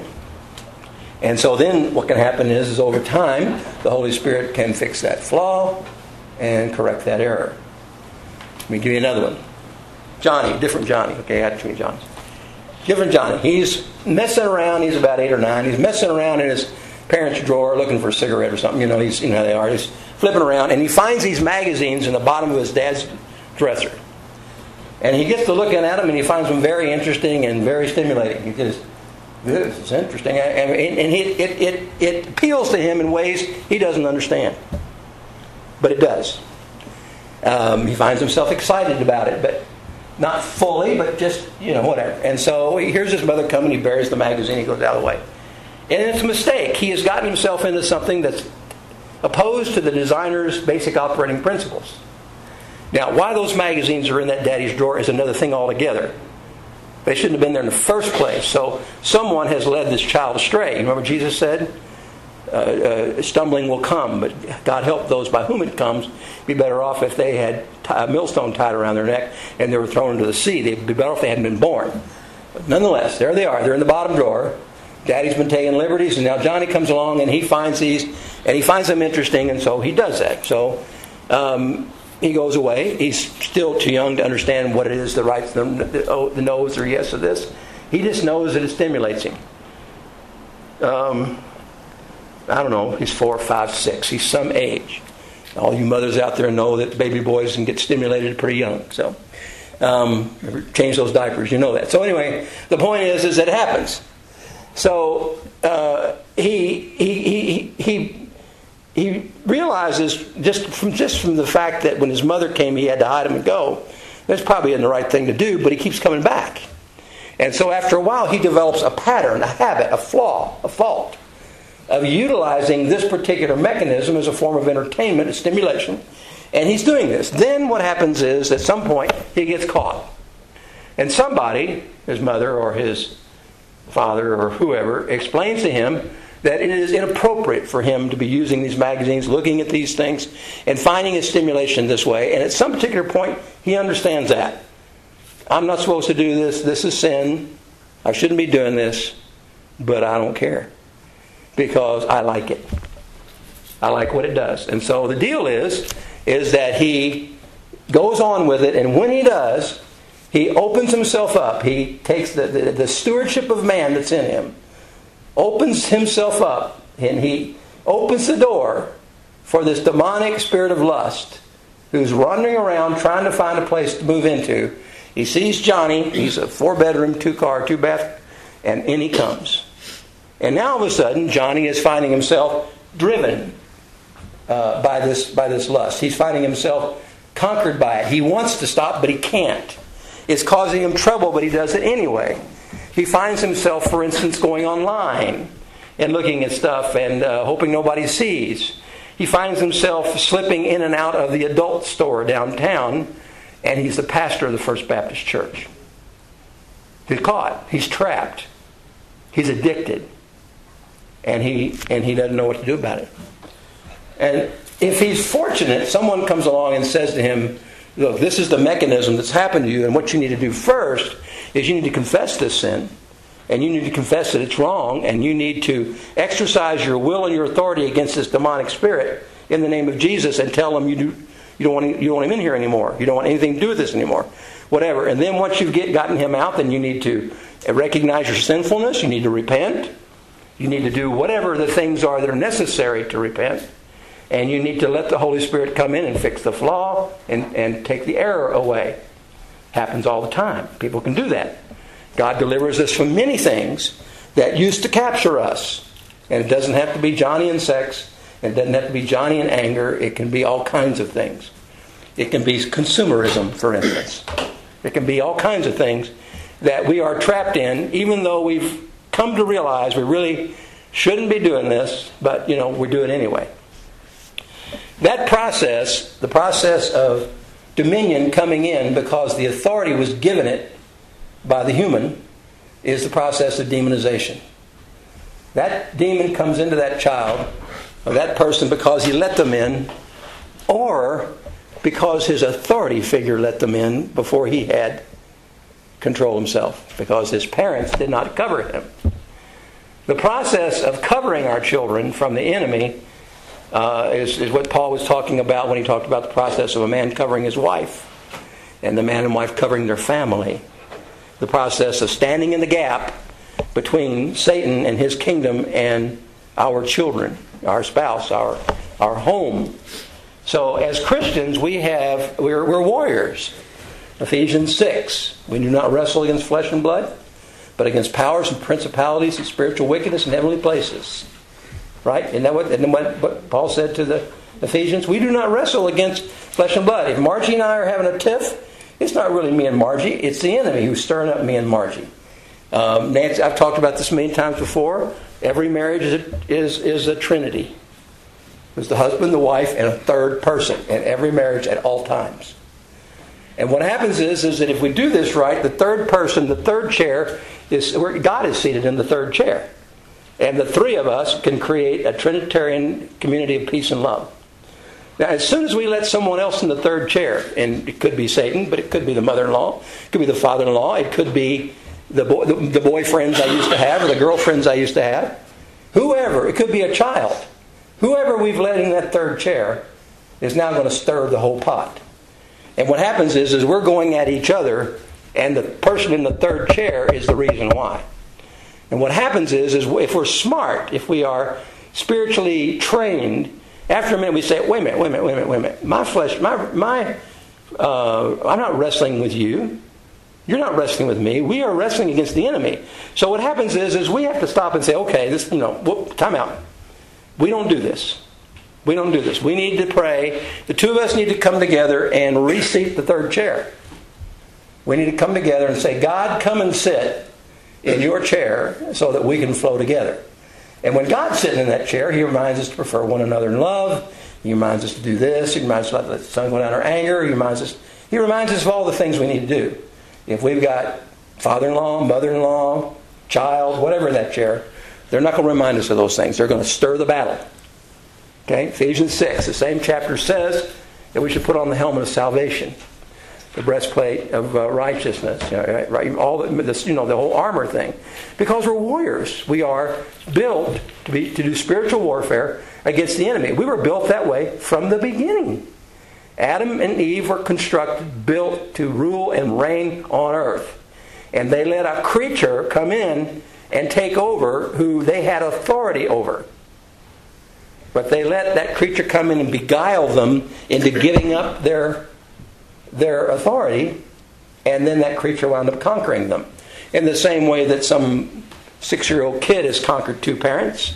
And so then what can happen is, is over time, the Holy Spirit can fix that flaw and correct that error. Let me give you another one. Johnny, different Johnny. Okay, I had too many Johnnies. Different Johnny. He's messing around. He's about eight or nine. He's messing around in his parents' drawer looking for a cigarette or something. You know, he's you know how they are. He's flipping around, and he finds these magazines in the bottom of his dad's dresser. And he gets to looking at them, and he finds them very interesting and very stimulating. He says, this is interesting. And, and he, it, it, it appeals to him in ways he doesn't understand. But it does. Um, he finds himself excited about it. But Not fully, but just, you know, whatever. And so here's his mother coming, he buries the magazine, he goes out of the way. And it's a mistake. He has gotten himself into something that's opposed to the designer's basic operating principles. Now, why those magazines are in that daddy's drawer is another thing altogether. They shouldn't have been there in the first place. So someone has led this child astray. Remember Jesus said, uh, uh, stumbling will come, but God help those by whom it comes. Be better off if they had a millstone tied around their neck and they were thrown into the sea. They'd be better off if they hadn't been born. But nonetheless, there they are. They're in the bottom drawer. Daddy's been taking liberties, and now Johnny comes along and he finds these, and he finds them interesting, and so he does that. So um, he goes away. He's still too young to understand what it is that writes the, the, the no's or yes of this. He just knows that it stimulates him. Um, I don't know. He's four, five, six. He's some age. All you mothers out there know that baby boys can get stimulated pretty young. So um, change those diapers. You know that. So anyway, the point is, is that it happens. So uh, he he he he he realizes just from just from the fact that when his mother came, he had to hide him and go. That's probably isn't the right thing to do, but he keeps coming back. And so after a while, he develops a pattern, a habit, a flaw, a fault of utilizing this particular mechanism as a form of entertainment and stimulation. And he's doing this. Then what happens is, at some point, he gets caught. And somebody, his mother or his father or whoever, explains to him that it is inappropriate for him to be using these magazines, looking at these things, and finding his stimulation this way. And at some particular point, he understands that. I'm not supposed to do this. This is sin. I shouldn't be doing this. But I don't care. Because I like it. I like what it does. And so the deal is, is that he goes on with it. And when he does, he opens himself up. He takes the, the, the stewardship of man that's in him, opens himself up, and he opens the door for this demonic spirit of lust who's wandering around trying to find a place to move into. He sees Johnny. He's a four-bedroom, two-car, two-bath, and in he comes. And now all of a sudden, Johnny is finding himself driven uh, by this by this lust. He's finding himself conquered by it. He wants to stop, but he can't. It's causing him trouble, but he does it anyway. He finds himself, for instance, going online and looking at stuff and uh, hoping nobody sees. He finds himself slipping in and out of the adult store downtown, and he's the pastor of the First Baptist Church. He's caught. He's trapped. He's addicted. And he and he doesn't know what to do about it. And if he's fortunate, someone comes along and says to him, look, this is the mechanism that's happened to you, and what you need to do first is you need to confess this sin, and you need to confess that it's wrong, and you need to exercise your will and your authority against this demonic spirit in the name of Jesus, and tell them you do you don't want any, you don't want him in here anymore. You don't want anything to do with this anymore. Whatever. And then once you've get, gotten him out, then you need to recognize your sinfulness. You need to repent. You need to do whatever the things are that are necessary to repent. And you need to let the Holy Spirit come in and fix the flaw and, and take the error away. Happens all the time. People can do that. God delivers us from many things that used to capture us. And it doesn't have to be Johnny and sex. It doesn't have to be Johnny and anger. It can be all kinds of things. It can be consumerism, for instance. It can be all kinds of things that we are trapped in, even though we've come to realize we really shouldn't be doing this, but, you know, we do it anyway. That process, the process of dominion coming in because the authority was given it by the human, is the process of demonization. That demon comes into that child, or that person, because he let them in, or because his authority figure let them in before he had control himself, because his parents did not cover him. The process of covering our children from the enemy uh, is, is what Paul was talking about when he talked about the process of a man covering his wife and the man and wife covering their family. The process of standing in the gap between Satan and his kingdom and our children, our spouse, our our home. So as Christians, we have we're, we're warriors. Ephesians six, we do not wrestle against flesh and blood, but against powers and principalities and spiritual wickedness in heavenly places. Right? Isn't that what, isn't that what Paul said to the Ephesians? We do not wrestle against flesh and blood. If Margie and I are having a tiff, It's not really me and Margie. It's the enemy who's stirring up me and Margie. Um, Nancy, I've talked about this many times before. Every marriage is a, is, is a trinity. There's the husband, the wife, and a third person in every marriage at all times. And what happens is, is that if we do this right, the third person, the third chair, is where God is seated in the third chair. And the three of us can create a Trinitarian community of peace and love. Now, as soon as we let someone else in the third chair, and it could be Satan, but it could be the mother-in-law, it could be the father-in-law, it could be the, boy, the, the boyfriends I used to have, or the girlfriends I used to have, whoever, it could be a child. Whoever we've let in that third chair is now going to stir the whole pot. And what happens is, is we're going at each other, and the person in the third chair is the reason why. And what happens is, is if we're smart, if we are spiritually trained, after a minute we say, wait a minute, wait a minute, wait a minute, wait a minute. My flesh, my, my, uh, I'm not wrestling with you. You're not wrestling with me. We are wrestling against the enemy. So what happens is, is we have to stop and say, okay, this, you know, whoop, time out. We don't do this. We don't do this. We need to pray. The two of us need to come together and reseat the third chair. We need to come together and say, God, come and sit in your chair so that we can flow together. And when God's sitting in that chair, He reminds us to prefer one another in love. He reminds us to do this. He reminds us to let the sun go down our anger. He reminds us, He reminds us of all the things we need to do. If we've got father-in-law, mother-in-law, child, whatever in that chair, they're not going to remind us of those things. They're going to stir the battle. Okay, Ephesians six, the same chapter says that we should put on the helmet of salvation, the breastplate of uh, righteousness, you know, right, right, all the, this, you know, the whole armor thing, because we're warriors. We are built to be to do spiritual warfare against the enemy. We were built that way from the beginning. Adam and Eve were constructed, built to rule and reign on earth, and they let a creature come in and take over who they had authority over. But they let that creature come in and beguile them into giving up their, their authority, and then that creature wound up conquering them. In the same way that some six-year-old kid has conquered two parents,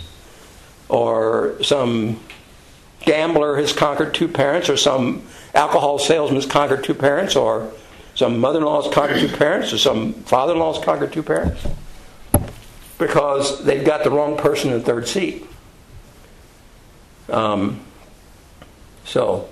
or some gambler has conquered two parents, or some alcohol salesman has conquered two parents, or some mother-in-law has conquered two parents, or some father-in-law has conquered two parents, because they've got the wrong person in the third seat. Um, so,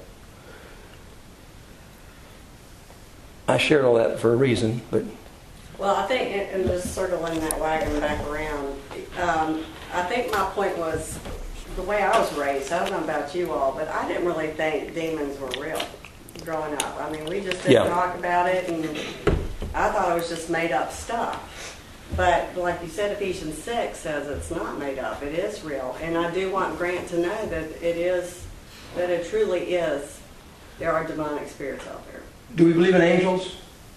I shared all that for a reason, but... Well, I think, and just circling that wagon back around, um, I think my point was, the way I was raised, I don't know about you all, but I didn't really think demons were real growing up. I mean, we just didn't Yeah. talk about it, and I thought it was just made up stuff. But like you said, Ephesians six says it's not made up. It is real. And I do want Grant to know that it is, that it truly is, there are demonic spirits out there. Do we believe in angels?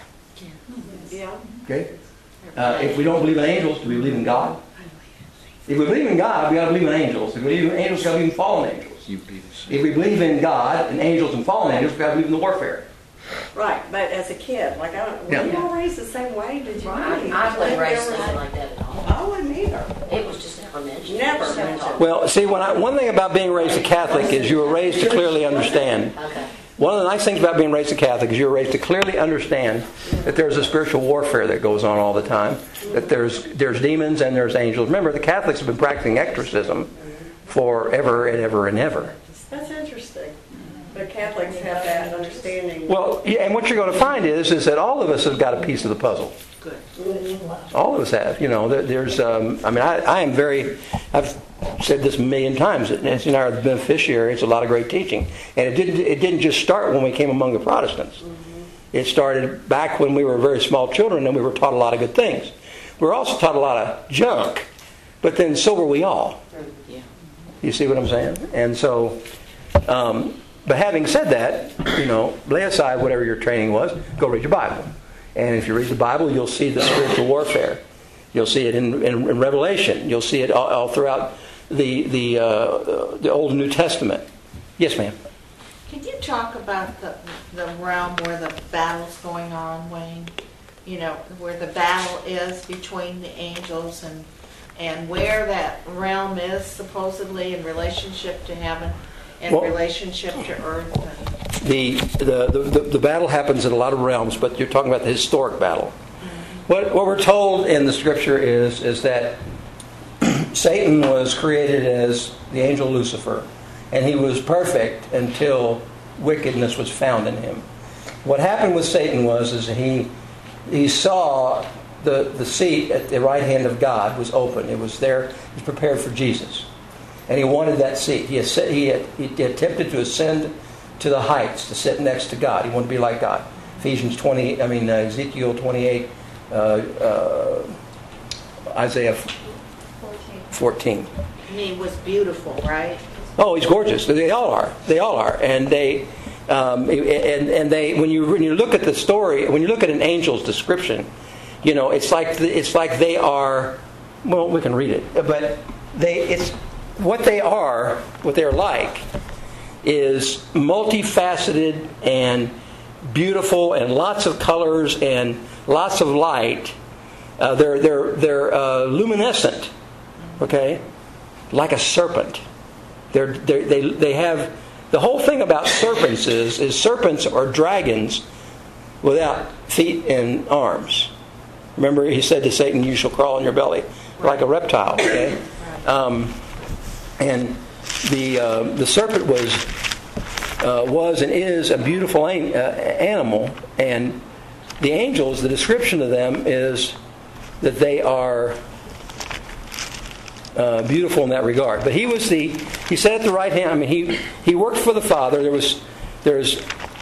Yeah. Okay. Uh, if we don't believe in angels, do we believe in God? If we believe in God, we got to believe in angels. If we believe in angels, we got to believe in fallen angels. If we believe in God and angels and fallen angels, we got to believe in the warfare. Right, but as a kid, like I don't, were Yeah. you all raised the same way? Did you? I, really I think wasn't there raised was- nothing like that at all. I wasn't either. It was just never mentioned. Never Just mentioned. talked. Well, see, when I, one thing about being raised a Catholic is you were raised to clearly understand. Okay. One of the nice things about being raised a Catholic is you were raised to clearly understand that there's a spiritual warfare that goes on all the time. That there's there's demons and there's angels. Remember, the Catholics have been practicing exorcism forever and ever and ever. That's interesting. The Catholics have that understanding. Well, yeah, and what you're going to find is is that all of us have got a piece of the puzzle. Good. All of us have. You know, there, there's. Um, I mean, I, I am very. I've said this a million times. That Nancy and I are the beneficiaries. It's a lot of great teaching, and it didn't. It didn't just start when we came among the Protestants. It started back when we were very small children, and we were taught a lot of good things. We were also taught a lot of junk, but then so were we all. Yeah. You see what I'm saying? And so, um, but having said that, you know, lay aside whatever your training was. Go read your Bible. And if you read the Bible, you'll see the spiritual warfare. You'll see it in, in, in Revelation. You'll see it all, all throughout the the uh, the Old and New Testament. Yes, ma'am. Can you talk about the the realm where the battle's going on, Wayne? You know, where the battle is between the angels and and where that realm is supposedly in relationship to heaven and Well- relationship to earth. And the, the, the, the battle happens in a lot of realms, but you're talking about the historic battle. What, what we're told in the Scripture is, is that Satan was created as the angel Lucifer, and he was perfect until wickedness was found in him. What happened with Satan was is he he saw the, the seat at the right hand of God was open. It was there. It was prepared for Jesus. And he wanted that seat. He, he, had, he attempted to ascend to the heights to sit next to God. He wanted to be like God. Ephesians twenty, I mean uh, Ezekiel twenty-eight, uh, uh, Isaiah fourteen. And he was beautiful, right? Oh, he's gorgeous. They all are. They all are. And they, um, and and they. When you when you look at the story, when you look at an angel's description, you know, it's like it's like they are. Well, we can read it, but they. It's what they are. What they're like is multifaceted and beautiful, and lots of colors and lots of light. Uh, they're they're they're uh, luminescent. Okay, like a serpent. They're, they're, they they have the whole thing about serpents is is serpents are dragons without feet and arms. Remember, he said to Satan, "You shall crawl on your belly like a reptile." Okay, um, and the uh, the serpent was uh, was and is a beautiful an- uh, animal, and the angels. The description of them is that they are. Uh, beautiful in that regard, but he was the he sat at the right hand. I mean, he he worked for the Father. There was there's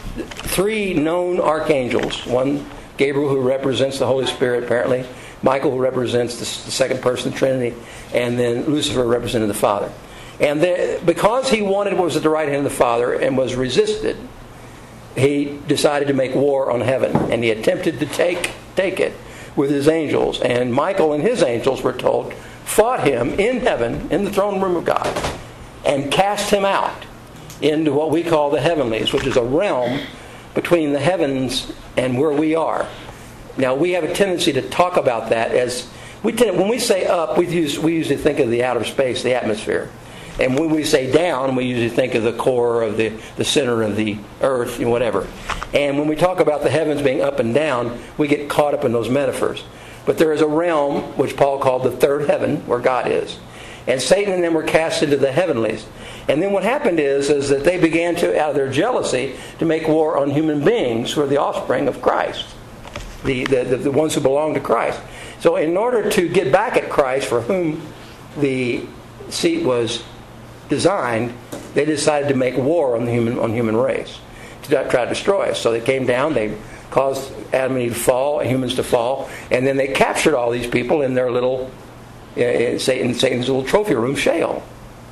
three known archangels. One, Gabriel, who represents the Holy Spirit, apparently. Michael, who represents the, the second person of the Trinity, and then Lucifer represented the Father. And the, because he wanted what was at the right hand of the Father and was resisted, he decided to make war on heaven, and he attempted to take take it with his angels. And Michael and his angels were told. Fought him in heaven, in the throne room of God, and cast him out into what we call the heavenlies, which is a realm between the heavens and where we are. Now, we have a tendency to talk about that as we tend, when we say up, we use we usually think of the outer space, the atmosphere, and when we say down, we usually think of the core of the the center of the earth and whatever. And when we talk about the heavens being up and down, we get caught up in those metaphors. But there is a realm, which Paul called the third heaven, where God is. And Satan and them were cast into the heavenlies. And then what happened is, is that they began to, out of their jealousy, to make war on human beings who are the offspring of Christ. The, the, the, the ones who belong to Christ. So in order to get back at Christ, for whom the seat was designed, they decided to make war on the human, on human race. To try to destroy us. So they came down, they caused Adam and Eve to fall, humans to fall, and then they captured all these people in their little, uh, Satan, Satan's little trophy room, Sheol.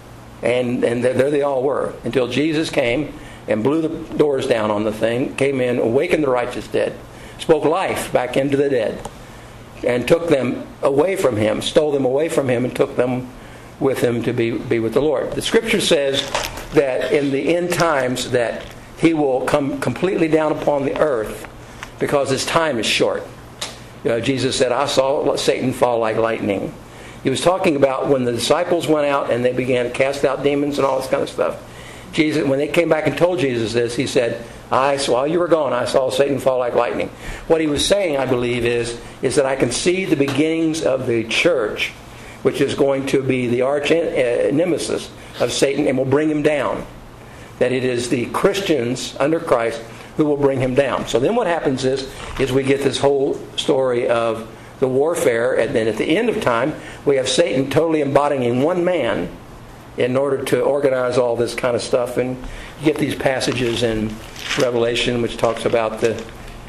And and there they all were, until Jesus came and blew the doors down on the thing, came in, awakened the righteous dead, spoke life back into the dead, and took them away from him, stole them away from him, and took them with him to be, be with the Lord. The Scripture says that in the end times that he will come completely down upon the earth, because his time is short. You know, Jesus said, I saw Satan fall like lightning. He was talking about when the disciples went out and they began to cast out demons and all this kind of stuff. Jesus, when they came back and told Jesus this, he said, I, while you were gone, I saw Satan fall like lightning. What he was saying, I believe, is, is that I can see the beginnings of the church, which is going to be the arch nemesis of Satan, and will bring him down. That it is the Christians under Christ who will bring him down. So then what happens is, is we get this whole story of the warfare, and then at the end of time, we have Satan totally embodying one man in order to organize all this kind of stuff. And you get these passages in Revelation which talks about the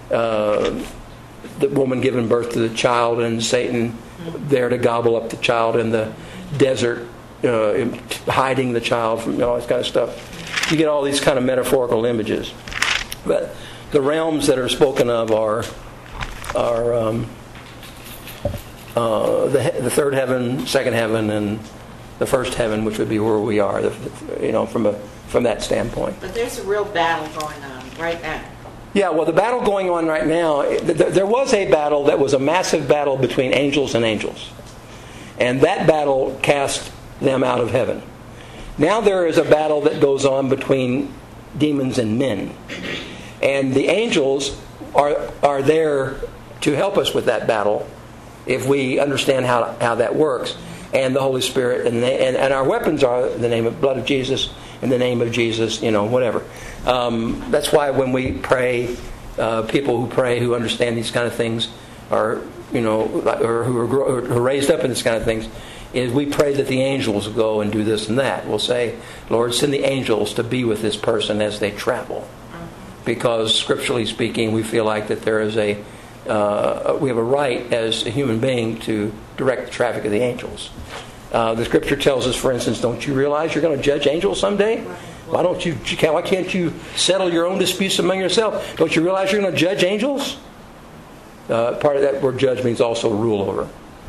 uh, the woman giving birth to the child, and Satan there to gobble up the child in the desert, uh, hiding the child from, you know, all this kind of stuff. You get all these kind of metaphorical images. But the realms that are spoken of are are um, uh, the, the third heaven, second heaven, and the first heaven, which would be where we are. You know, from a from that standpoint. But there's a real battle going on right now. Yeah, well, the battle going on right now. There was a battle that was a massive battle between angels and angels, and that battle cast them out of heaven. Now there is a battle that goes on between demons and men. And the angels are are there to help us with that battle if we understand how how that works. And the Holy Spirit, and, the, and and our weapons are the name of blood of Jesus, in the name of Jesus, you know, whatever. Um, that's why when we pray, uh, people who pray who understand these kind of things are, you know, or who are, grow, who are raised up in this kind of things, is we pray that the angels will go and do this and that. We'll say, Lord, send the angels to be with this person as they travel. Because scripturally speaking, we feel like that there is a, uh, we have a right as a human being to direct the traffic of the angels. Uh, the scripture tells us, for instance, don't you realize you're going to judge angels someday? Why don't you? Why can't you settle your own disputes among yourself? Don't you realize you're going to judge angels? Uh, part of that word "judge" means also rule over.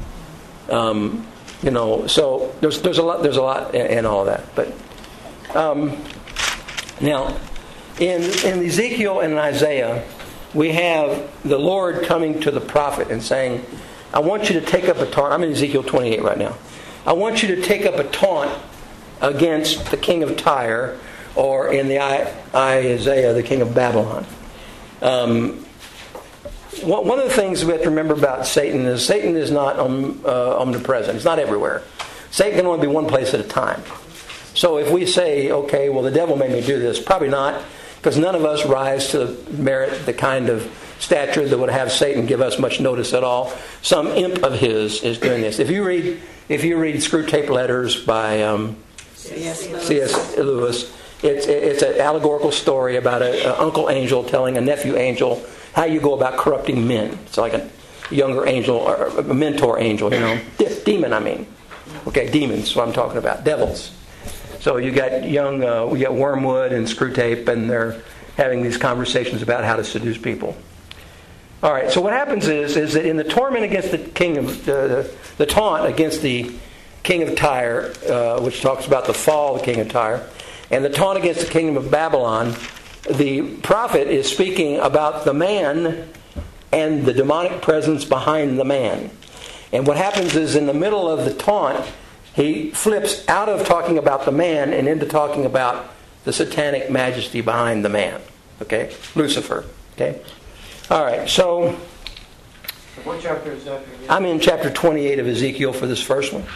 Um, you know, so there's there's a lot there's a lot in, in all that. But um, now, in in Ezekiel and in Isaiah, we have the Lord coming to the prophet and saying, "I want you to take up a taunt." I'm in Ezekiel twenty-eight right now. I want you to take up a taunt against the king of Tyre, or in the I, Isaiah, the king of Babylon. Um, one of the things we have to remember about Satan is Satan is not um, uh, omnipresent. He's not everywhere. Satan can only be one place at a time. So if we say, okay, well, the devil made me do this, probably not, because none of us rise to merit the kind of stature that would have Satan give us much notice at all. Some imp of his is doing this. If you read, if you read Screw Tape Letters by um, C S Lewis, it's it's an allegorical story about an uncle angel telling a nephew angel how you go about corrupting men. It's like a younger angel, or a mentor angel, you know, De- demon. I mean, okay, demons. What I'm talking about, devils. So you got young, uh, we got Wormwood and Screw Tape, and they're having these conversations about how to seduce people. All right. So what happens is, is that in the torment against the king of uh, the, the taunt against the king of Tyre, uh, which talks about the fall of the king of Tyre, and the taunt against the kingdom of Babylon, the prophet is speaking about the man and the demonic presence behind the man. And what happens is, in the middle of the taunt, he flips out of talking about the man and into talking about the satanic majesty behind the man. Okay? Lucifer. Okay? All right, so What chapter is that? I'm in chapter twenty-eight of Ezekiel for this first one.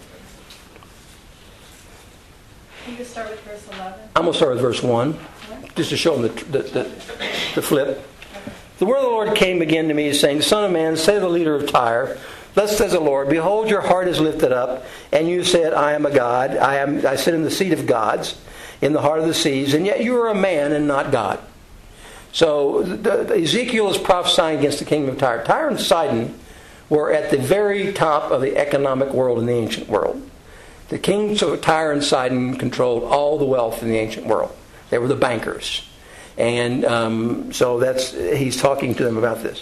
Can you start with verse eleven? I'm going to start with verse one, just to show them the, the, the, the flip. The word of the Lord came again to me, saying, Son of man, say to the leader of Tyre, Thus says the Lord, Behold, your heart is lifted up, and you said, I am a God. I am. I sit in the seat of gods, in the heart of the seas, and yet you are a man and not God. So the, the, Ezekiel is prophesying against the kingdom of Tyre. Tyre and Sidon were at the very top of the economic world in the ancient world. The kings of Tyre and Sidon controlled all the wealth in the ancient world. They were the bankers. And um, so that's he's talking to them about this.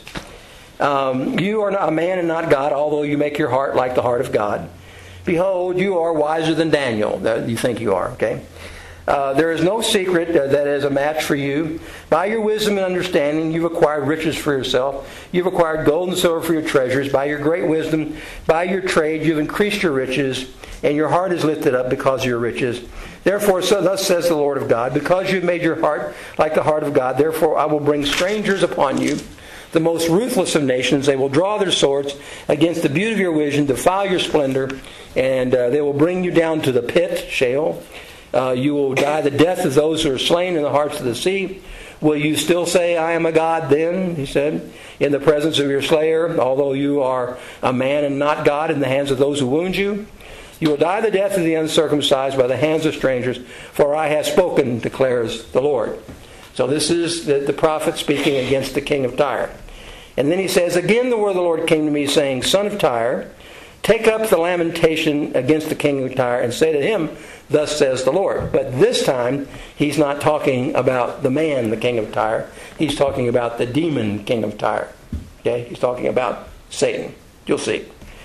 Um, you are not a man and not God, although you make your heart like the heart of God. Behold, you are wiser than Daniel. That you think you are, okay? Uh, there is no secret uh, that is a match for you. By your wisdom and understanding, you've acquired riches for yourself. You've acquired gold and silver for your treasures. By your great wisdom, by your trade, you've increased your riches, and your heart is lifted up because of your riches. Therefore, so thus says the Lord of God, because you've made your heart like the heart of God, therefore I will bring strangers upon you, the most ruthless of nations. They will draw their swords against the beauty of your vision, defile your splendor, and uh, they will bring you down to the pit, Sheol. Uh, you will die the death of those who are slain in the hearts of the sea. Will you still say, I am a God then, he said, in the presence of your slayer, although you are a man and not God in the hands of those who wound you? You will die the death of the uncircumcised by the hands of strangers, for I have spoken, declares the Lord. So this is the, the prophet speaking against the king of Tyre. And then he says, Again the word of the Lord came to me, saying, Son of Tyre, take up the lamentation against the king of Tyre, and say to him, Thus says the Lord. But this time, he's not talking about the man, the king of Tyre. He's talking about the demon king of Tyre. Okay? He's talking about Satan. You'll see.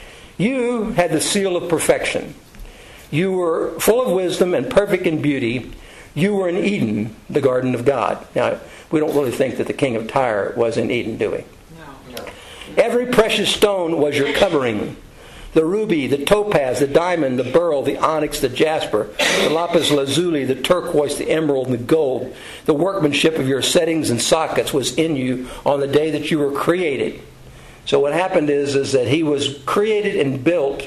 You had the seal of perfection. You were full of wisdom and perfect in beauty. You were in Eden, the garden of God. Now, we don't really think that the king of Tyre was in Eden, do we? No. Every precious stone was your covering. the ruby, the topaz, the diamond, the beryl, the onyx, the jasper, the lapis lazuli, the turquoise, the emerald, and the gold. The workmanship of your settings and sockets was in you on the day that you were created. So what happened is, is that he was created and built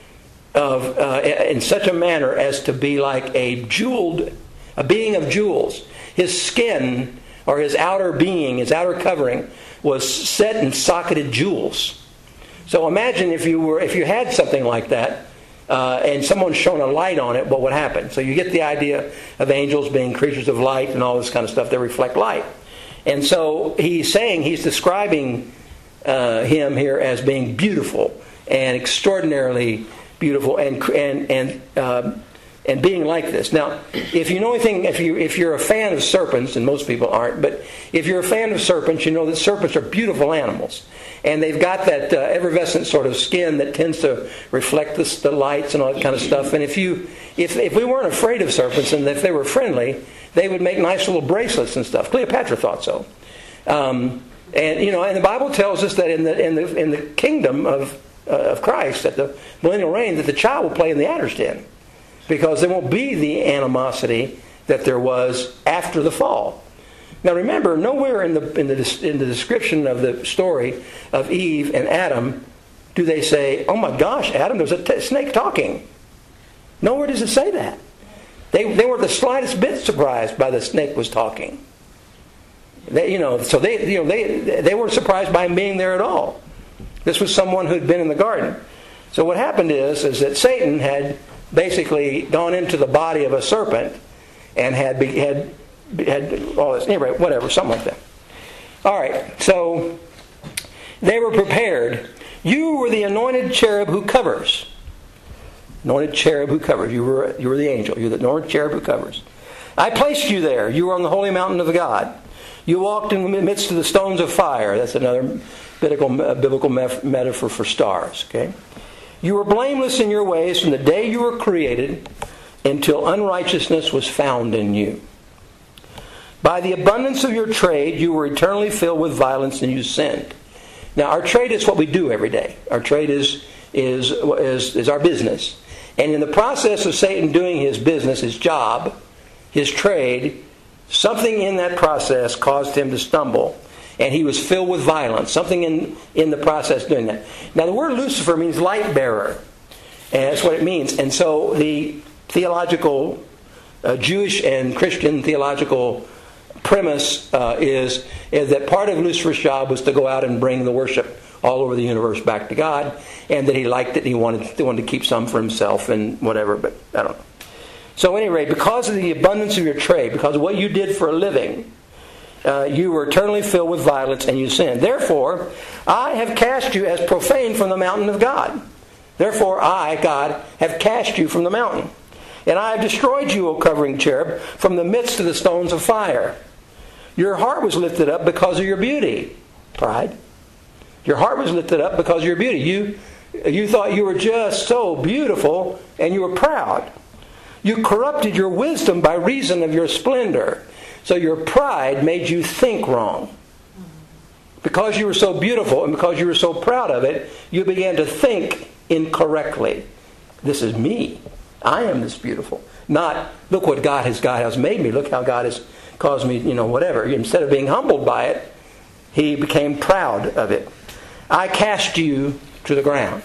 of uh, in such a manner as to be like a jeweled, a being of jewels. His skin, or his outer being, his outer covering, was set in socketed jewels. So imagine if you were, if you had something like that, uh, and someone shone a light on it, what would happen? So you get the idea of angels being creatures of light and all this kind of stuff. They reflect light. And so he's saying, he's describing uh, him here as being beautiful and extraordinarily beautiful and and and uh, and being like this. Now, if you know anything, if you if you're a fan of serpents, and most people aren't, but if you're a fan of serpents, you know that serpents are beautiful animals, and they've got that uh, effervescent sort of skin that tends to reflect the, the lights and all that kind of stuff. And if you if if we weren't afraid of serpents and if they were friendly, they would make nice little bracelets and stuff. Cleopatra thought so. Um, and you know, and the Bible tells us that in the in the in the kingdom of uh, of Christ, at the millennial reign, that the child will play in the adder's den, because there won't be the animosity that there was after the fall. Now remember, nowhere in the in the in the description of the story of Eve and Adam do they say, "Oh my gosh, Adam, there's a t- snake talking." Nowhere does it say that. They they were the slightest bit surprised by the snake was talking. They, you know, so they you know they they weren't surprised by him being there at all. This was someone who'd been in the garden. So what happened is is that Satan had basically gone into the body of a serpent and had had had all this, anyway, whatever, something like that. All right, so they were prepared. You were the anointed cherub who covers. Anointed cherub who covers. You were you were the angel. You're the anointed cherub who covers. I placed you there. You were on the holy mountain of God. You walked in the midst of the stones of fire. That's another biblical biblical metaphor for stars. Okay. You were blameless in your ways from the day you were created until unrighteousness was found in you. By the abundance of your trade, you were eternally filled with violence and you sinned. Now, our trade is what we do every day. Our trade is is is, is our business. And in the process of Satan doing his business, his job, his trade, something in that process caused him to stumble. And he was filled with violence. Something in, in the process doing that. Now the word Lucifer means light bearer. And that's what it means. And so the theological, uh, Jewish and Christian theological premise uh, is, is that part of Lucifer's job was to go out and bring the worship all over the universe back to God. And that he liked it and he wanted, he wanted to keep some for himself and whatever. But I don't know. So anyway, because of the abundance of your trade, because of what you did for a living, Uh, you were eternally filled with violence and you sinned. Therefore, I have cast you as profane from the mountain of God. Therefore, I, God, have cast you from the mountain. And I have destroyed you, O covering cherub, from the midst of the stones of fire. Your heart was lifted up because of your beauty. Pride. Your heart was lifted up because of your beauty. You, you thought you were just so beautiful and you were proud. You corrupted your wisdom by reason of your splendor. So your pride made you think wrong. Because you were so beautiful and because you were so proud of it, you began to think incorrectly. This is me. I am this beautiful. Not, look what God has, God has made me. Look how God has caused me, you know, whatever. Instead of being humbled by it, he became proud of it. I cast you to the ground.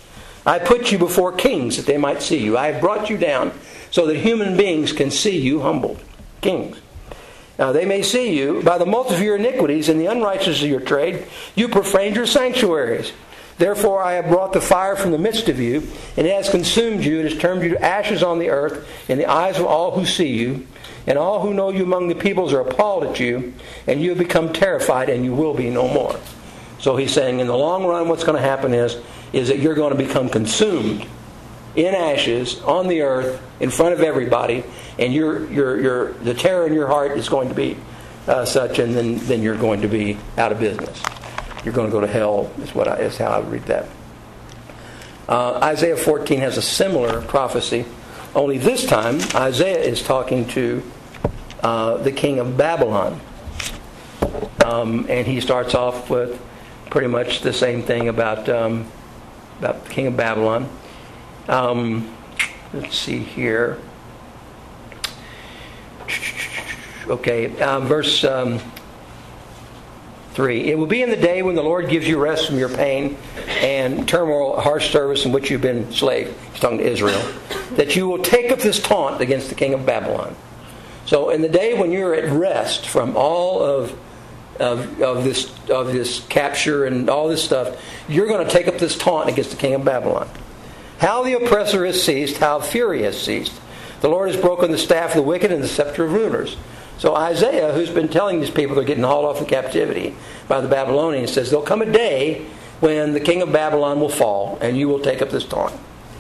I put you before kings that they might see you. I have brought you down so that human beings can see you humbled. Kings. Now they may see you by the multitude of your iniquities and the unrighteousness of your trade. You profaned your sanctuaries. Therefore I have brought the fire from the midst of you, and it has consumed you. It has turned you to ashes on the earth in the eyes of all who see you. And all who know you among the peoples are appalled at you, and you have become terrified, and you will be no more. So he's saying in the long run what's going to happen is, is that you're going to become consumed in ashes on the earth in front of everybody, and your your your the terror in your heart is going to be uh, such, and then, then you're going to be out of business. You're going to go to hell. Is what I, is how I read that. Uh, Isaiah fourteen has a similar prophecy, only this time Isaiah is talking to uh, the king of Babylon, um, and he starts off with pretty much the same thing about. Um, about the king of Babylon. Um, let's see here. Okay, uh, verse um, three. It will be in the day when the Lord gives you rest from your pain and turmoil, harsh service in which you've been slave. He's talking to Israel. That you will take up this taunt against the king of Babylon. So in the day when you're at rest from all of of, of this of this capture and all this stuff, you're going to take up this taunt against the king of Babylon. How the oppressor has ceased, how fury has ceased. The Lord has broken the staff of the wicked and the scepter of rulers. So Isaiah, who's been telling these people they're getting hauled off in captivity by the Babylonians, says there'll come a day when the king of Babylon will fall and you will take up this taunt.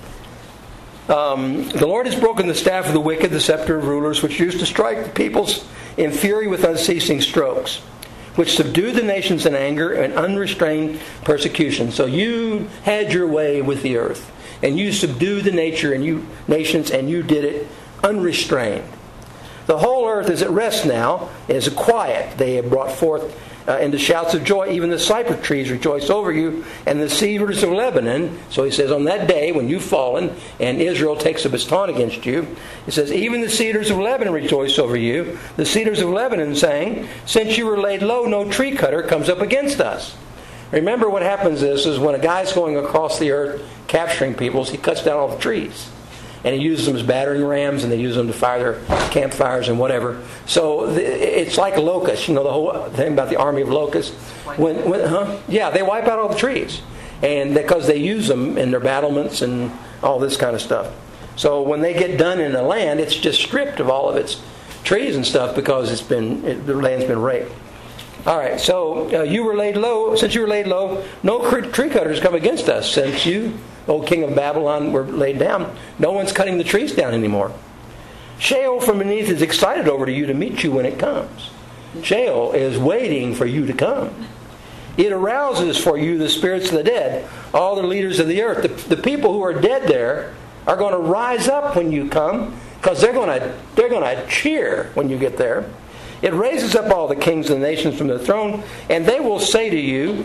Um, the Lord has broken the staff of the wicked, the scepter of rulers, which used to strike the peoples in fury with unceasing strokes, which subdued the nations in anger and unrestrained persecution. So you had your way with the earth, and you subdued the nature and you nations, and you did it unrestrained. The whole earth is at rest now, is quiet. They have brought forth uh, into shouts of joy. Even the cypress trees rejoice over you, and the cedars of Lebanon. So he says, on that day when you've fallen, and Israel takes up its taunt against you, he says, even the cedars of Lebanon rejoice over you. The cedars of Lebanon saying, since you were laid low, no tree cutter comes up against us. Remember what happens is, is when a guy's going across the earth capturing peoples, he cuts down all the trees. And he uses them as battering rams, and they use them to fire their campfires and whatever. So it's like locusts. You know the whole thing about the army of locusts? When, when, huh? Yeah, they wipe out all the trees. And because they use them in their battlements and all this kind of stuff. So when they get done in the land, it's just stripped of all of its trees and stuff because it's been it, the land's been raped. All right, so uh, you were laid low. Since you were laid low, no tree cutters come against us. Since you, O king of Babylon, were laid down, no one's cutting the trees down anymore. Sheol from beneath is excited over to you to meet you when it comes. Sheol is waiting for you to come. It arouses for you the spirits of the dead, all the leaders of the earth. The, the people who are dead there are going to rise up when you come, because they're going to they're going to cheer when you get there. It raises up all the kings of the nations from their throne, and they will say to you,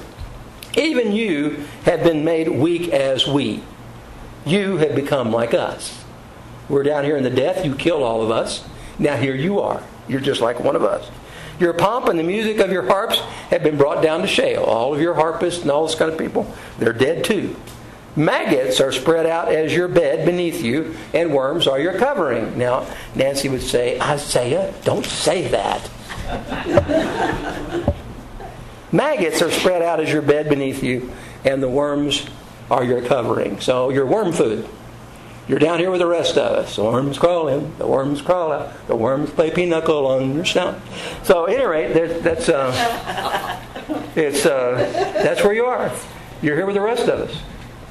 even you have been made weak as we. You have become like us. We're down here in the death. You killed all of us. Now here you are. You're just like one of us. Your pomp and the music of your harps have been brought down to Sheol. All of your harpists and all this kind of people, they're dead too. Maggots are spread out as your bed beneath you, and worms are your covering. Now, Nancy would say, Isaiah, don't say that. Maggots are spread out as your bed beneath you, and the worms are your covering. So you're worm food. You're down here with the rest of us. The worms crawl in, the worms crawl out, the worms play pinochle on your snout. So at any rate, there, that's uh, it's uh, that's where you are. You're here with the rest of us.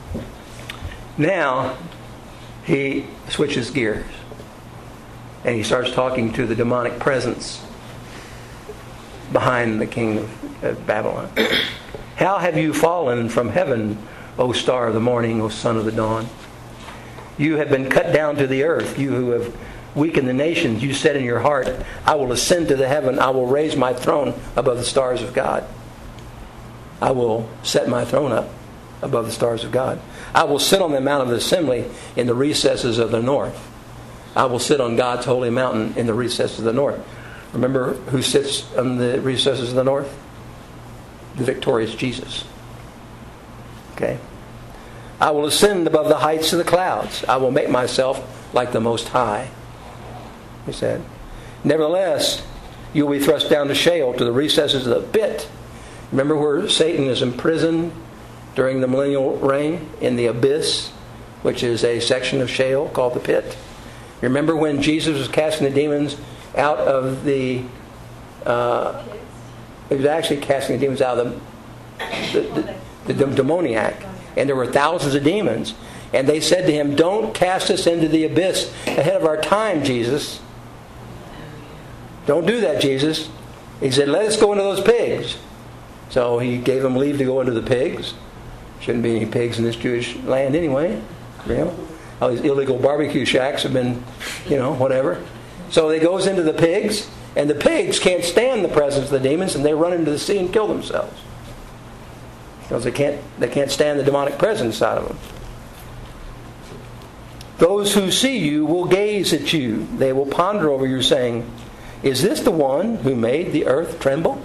Now, he switches gears and he starts talking to the demonic presence behind the king of Babylon. How have you fallen from heaven, O star of the morning, O son of the dawn? You have been cut down to the earth, you who have weakened the nations. You said in your heart, I will ascend to the heaven, I will raise my throne above the stars of God. I will set my throne up above the stars of God. I will sit on the mount of the assembly in the recesses of the north. I will sit on God's holy mountain in the recesses of the north. Remember who sits on the recesses of the north? The victorious Jesus. Okay. I will ascend above the heights of the clouds. I will make myself like the Most High. He said. Nevertheless, you will be thrust down to Sheol, to the recesses of the pit. Remember where Satan is imprisoned during the millennial reign? In the abyss, which is a section of Sheol called the pit. Remember when Jesus was casting the demons out of the... Uh, he was actually casting the demons out of the, the, the, the demoniac. And there were thousands of demons. And they said to him, don't cast us into the abyss ahead of our time, Jesus. Don't do that, Jesus. He said, let us go into those pigs. So he gave them leave to go into the pigs. Shouldn't be any pigs in this Jewish land anyway. You know? All these illegal barbecue shacks have been, you know, whatever. So he goes into the pigs, and the pigs can't stand the presence of the demons, and they run into the sea and kill themselves. because they can't they can't stand the demonic presence out of them. Those who see you will gaze at you. They will ponder over you, saying, "Is this the one who made the earth tremble?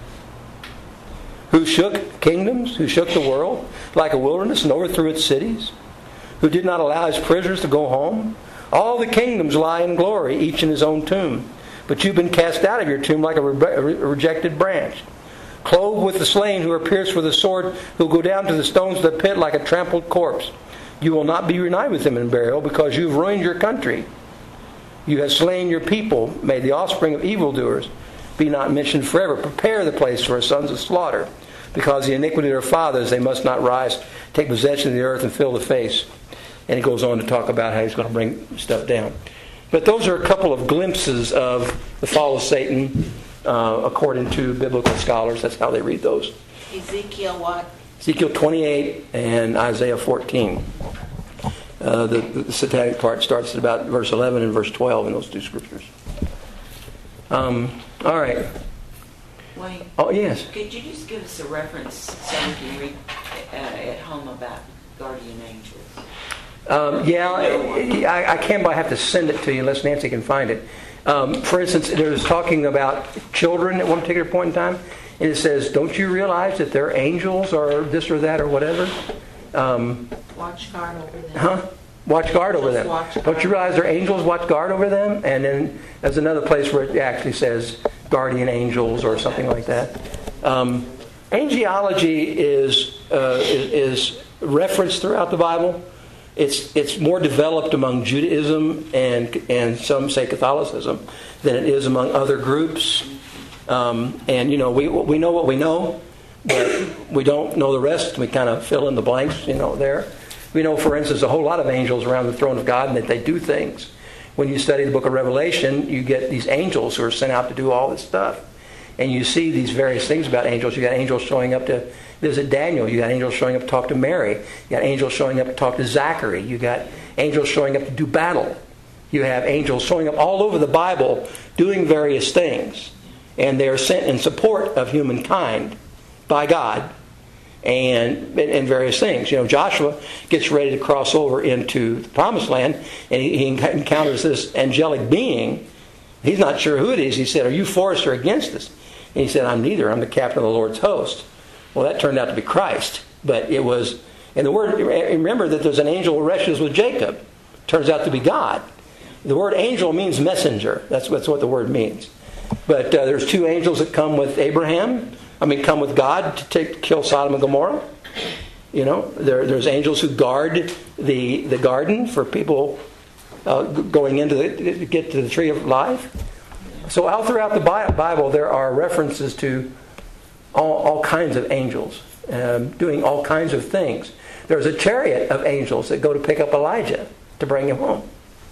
Who shook kingdoms, who shook the world like a wilderness and overthrew its cities? Who did not allow his prisoners to go home? All the kingdoms lie in glory, each in his own tomb. But you've been cast out of your tomb like a re- rejected branch. Clothed with the slain who are pierced with a sword, who go down to the stones of the pit like a trampled corpse. You will not be united with them in burial, because you've ruined your country. You have slain your people, made the offspring of evildoers be not mentioned forever. Prepare the place for sons of slaughter, because the iniquity of their fathers they must not rise, take possession of the earth and fill the face." And he goes on to talk about how he's going to bring stuff down. But those are a couple of glimpses of the fall of Satan, uh, according to biblical scholars. That's how they read those. Ezekiel what? Ezekiel twenty-eight and Isaiah fourteen. Uh, the, the satanic part starts at about verse eleven and verse twelve in those two scriptures. Um, all right. Wayne, Oh, yes. could you just give us a reference so we can read uh, at home about guardian angels? Um, yeah, I, I can, but I have to send it to you unless Nancy can find it. Um, for instance, there's talking about children at one particular point in time, and it says, "Don't you realize that they're angels or this or that or whatever?" Um, Watch guard over them. huh? Watch guard over Just them. watch Don't guard. you realize they're angels? Watch guard over them. And then there's another place where it actually says guardian angels or something like that. Um, angelology is, uh, is is referenced throughout the Bible. It's it's more developed among Judaism and and some say Catholicism than it is among other groups. Um, and you know we we know what we know, but we don't know the rest. We kind of fill in the blanks, you know. There, we know, for instance, a whole lot of angels around the throne of God, and that they do things. When you study the Book of Revelation, you get these angels who are sent out to do all this stuff, and you see these various things about angels. You got angels showing up to visit Daniel. You got angels showing up to talk to Mary. You got angels showing up to talk to Zachary. You got angels showing up to do battle. You have angels showing up all over the Bible doing various things. And they're sent in support of humankind by God and, and various things. You know, Joshua gets ready to cross over into the Promised Land, and he, he encounters this angelic being. He's not sure who it is. He said, "Are you for us or against us?" And he said, "I'm neither. I'm the captain of the Lord's host." Well, that turned out to be Christ. But it was, and the word, remember that there's an angel who wrestles with Jacob. Turns out to be God. The word angel means messenger. That's, that's what the word means. But uh, there's two angels that come with Abraham. I mean, come with God to take kill Sodom and Gomorrah. You know, there, there's angels who guard the, the garden for people uh, going into the, to get to the tree of life. So all throughout the Bible, there are references to all, all kinds of angels um, doing all kinds of things. There's a chariot of angels that go to pick up Elijah to bring him home.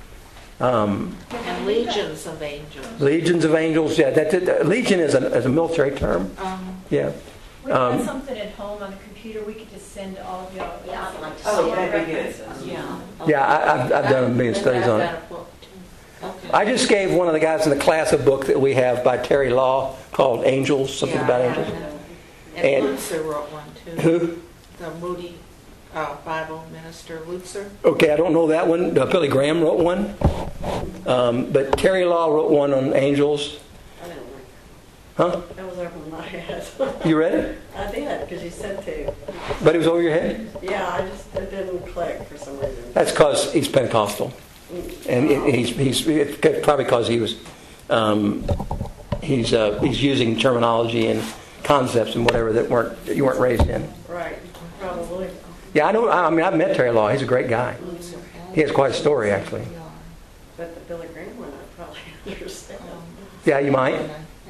Um, And legions of angels. legions of angels, yeah. That, that legion is a, is a military term. Um, Yeah. We Um, have something at home on the computer we could just send to all of y'all. Yeah, I'd like to Oh, see it. that'd be good. References. Yeah. Yeah, I, I've, I've done a million Then studies I've on got it. a book, too. Okay. I just gave one of the guys in the class a book that we have by Terry Law called Angels, something Yeah, about I angels. know. And, And- Lutzer wrote one too. Who? The Moody uh, Bible minister Lutzer. Okay, I don't know that one. Uh, Billy Graham wrote one. Um, but Terry Law wrote one on angels. I didn't read Huh? that. That was over my head. You read it? I did, because you said to. But it was over your head? Yeah, I just, it didn't click for some reason. That's because he's Pentecostal. And it, he's, he's it's probably because he was um, he's uh, he's using terminology and concepts and whatever that weren't that you weren't raised in. Right, probably. Yeah, I know. I mean, I've met Terry Law. He's a great guy. He has quite a story, actually. But the Billy Graham one, I probably understand. Yeah, you might.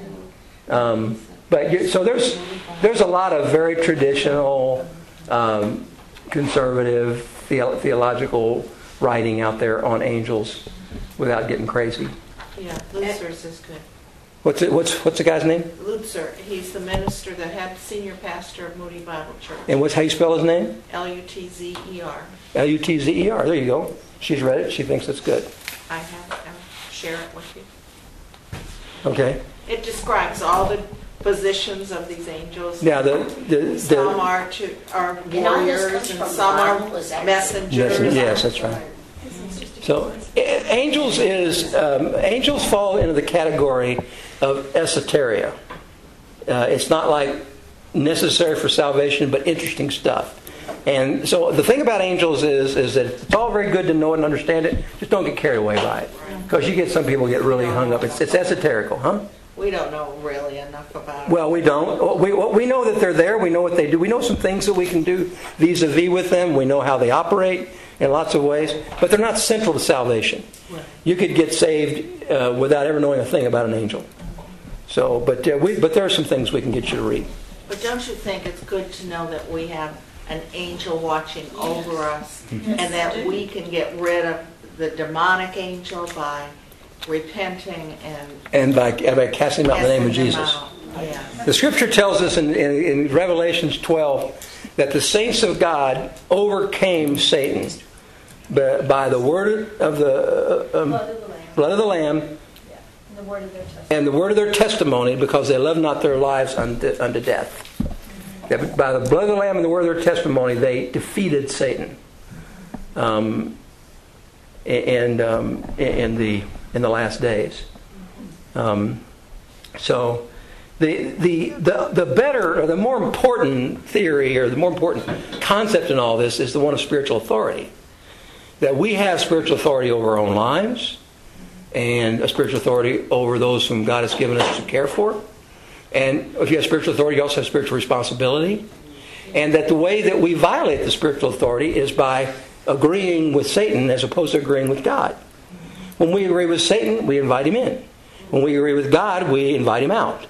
Um, but you, so there's there's a lot of very traditional, um, conservative theo- theological writing out there on angels, without getting crazy. Yeah, Lutzer's is good. What's it? What's what's the guy's name? Lutzer, he's the minister, the head senior pastor of Moody Bible Church. And what's how you spell his name? L U T Z E R. L U T Z E R. There you go. She's read it. She thinks it's good. I have, I'll share it with you. Okay. It describes all the positions of these angels. Now, the, the, Some the are to, are And all this warriors comes and from the some Bible, are is that- messengers. Yes, yes, that's right. So, a- angels is um, angels fall into the category of esoteria. Uh, it's not like necessary for salvation, but interesting stuff. And so, the thing about angels is is that it's all very good to know it and understand it. Just don't get carried away by it, because you get some people get really hung up. It's, it's esoterical, huh? We don't know really enough about it. Well, we don't. We we know that they're there. We know what they do. We know some things that we can do vis-a-vis with them. We know how they operate in lots of ways, but they're not central to salvation. You could get saved uh, without ever knowing a thing about an angel. So, but uh, we but there are some things we can get you to read. But don't you think it's good to know that we have an angel watching over us, and that we can get rid of the demonic angel by repenting and And by, and by casting them out in the name of casting them Jesus. out? Yeah. The Scripture tells us in, in, in Revelations twelve that the saints of God overcame Satan by, by the word of the uh, um, Blood of the Lamb. blood of the Lamb Yeah. And the word of their testimony. and the word of their testimony, because they loved not their lives unto, unto death. That by the blood of the Lamb and the word of their testimony, they defeated Satan. Um, and um, in the in the last days. Um, so the, the the the better or the more important theory or the more important concept in all this is the one of spiritual authority. That we have spiritual authority over our own lives, and a spiritual authority over those whom God has given us to care for. And if you have spiritual authority, you also have spiritual responsibility. And that the way that we violate the spiritual authority is by agreeing with Satan as opposed to agreeing with God. When we agree with Satan, we invite him in. When we agree with God, we invite him out.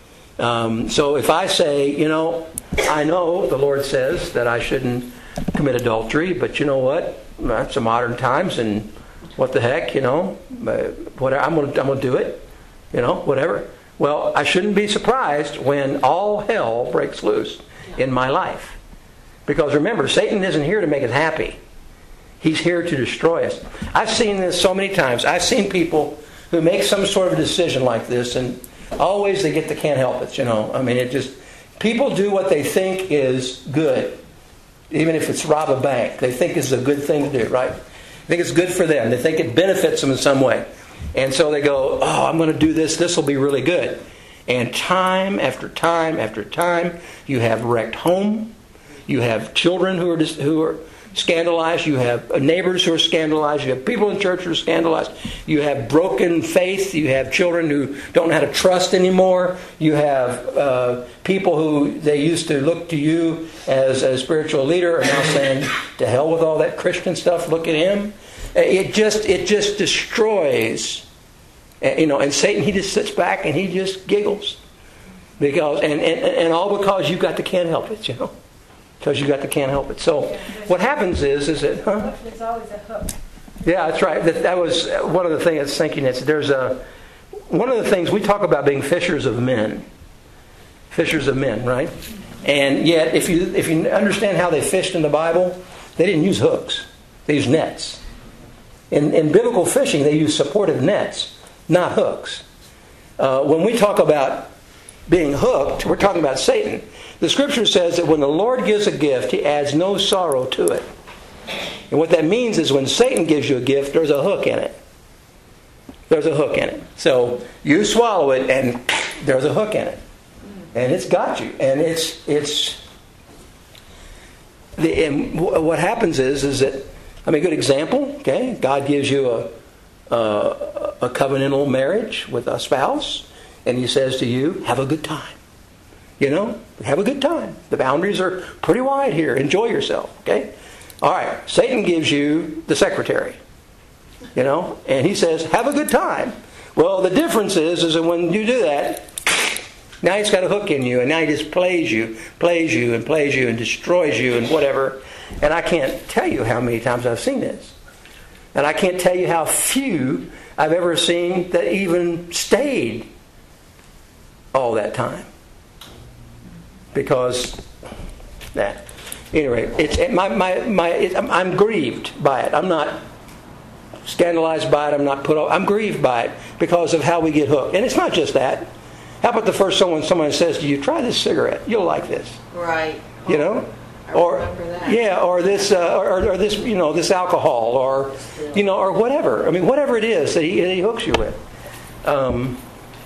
Um, so if I say, you know, I know the Lord says that I shouldn't commit adultery, but you know what? That's the modern times, and what the heck, you know? Whatever, I'm going to I'm going to do it. You know, whatever. Well, I shouldn't be surprised when all hell breaks loose in my life. Because remember, Satan isn't here to make us happy. He's here to destroy us. I've seen this so many times. I've seen people who make some sort of a decision like this, and always they get the can't help it, you know. I mean, it just, people do what they think is good. Even if it's rob a bank, they think it's a good thing to do, right? They think it's good for them. They think it benefits them in some way. And so they go, oh, I'm going to do this. This will be really good. And time after time after time, you have wrecked home. You have children who are just, who are scandalized. You have neighbors who are scandalized. You have people in church who are scandalized. You have broken faith. You have children who don't know how to trust anymore. You have uh, people who they used to look to you as a spiritual leader are now saying, to hell with all that Christian stuff. Look at him. It just it just destroys, you know. And Satan, he just sits back and he just giggles, because and and, and all because you got the can't help it, you know. Because you got the can't help it. So what happens is, is that, huh? There's always a hook. Yeah, that's right. That, that was one of the things that's thinking. It's there's a one of the things we talk about being fishers of men, fishers of men, right? And yet, if you if you understand how they fished in the Bible, they didn't use hooks; they used nets. In, in biblical fishing, they use supportive nets, not hooks. Uh, when we talk about being hooked, we're talking about Satan. The Scripture says that when the Lord gives a gift, He adds no sorrow to it. And what that means is when Satan gives you a gift, there's a hook in it. There's a hook in it. So you swallow it, and there's a hook in it, and it's got you. And it's it's. The, and what happens is is that. I mean, a good example, okay? God gives you a, a a covenantal marriage with a spouse, and He says to you, have a good time. You know, have a good time. The boundaries are pretty wide here. Enjoy yourself, okay? All right, Satan gives you the secretary, you know, and he says, have a good time. Well, the difference is, is that when you do that, now he's got a hook in you, and now he just plays you, plays you, and plays you, and destroys you, and whatever. And I can't tell you how many times I've seen this. And I can't tell you how few I've ever seen that even stayed all that time. Because, that. Anyway, it's it, my my my. It, I'm, I'm grieved by it. I'm not scandalized by it. I'm not put off. I'm grieved by it because of how we get hooked. And it's not just that. How about the first someone someone says to you, try this cigarette, you'll like this, Right. you know? I Or remember that. yeah, or this, uh, or, or this, you know, this alcohol, or you know, or whatever. I mean, whatever it is that he, that he hooks you with. Um,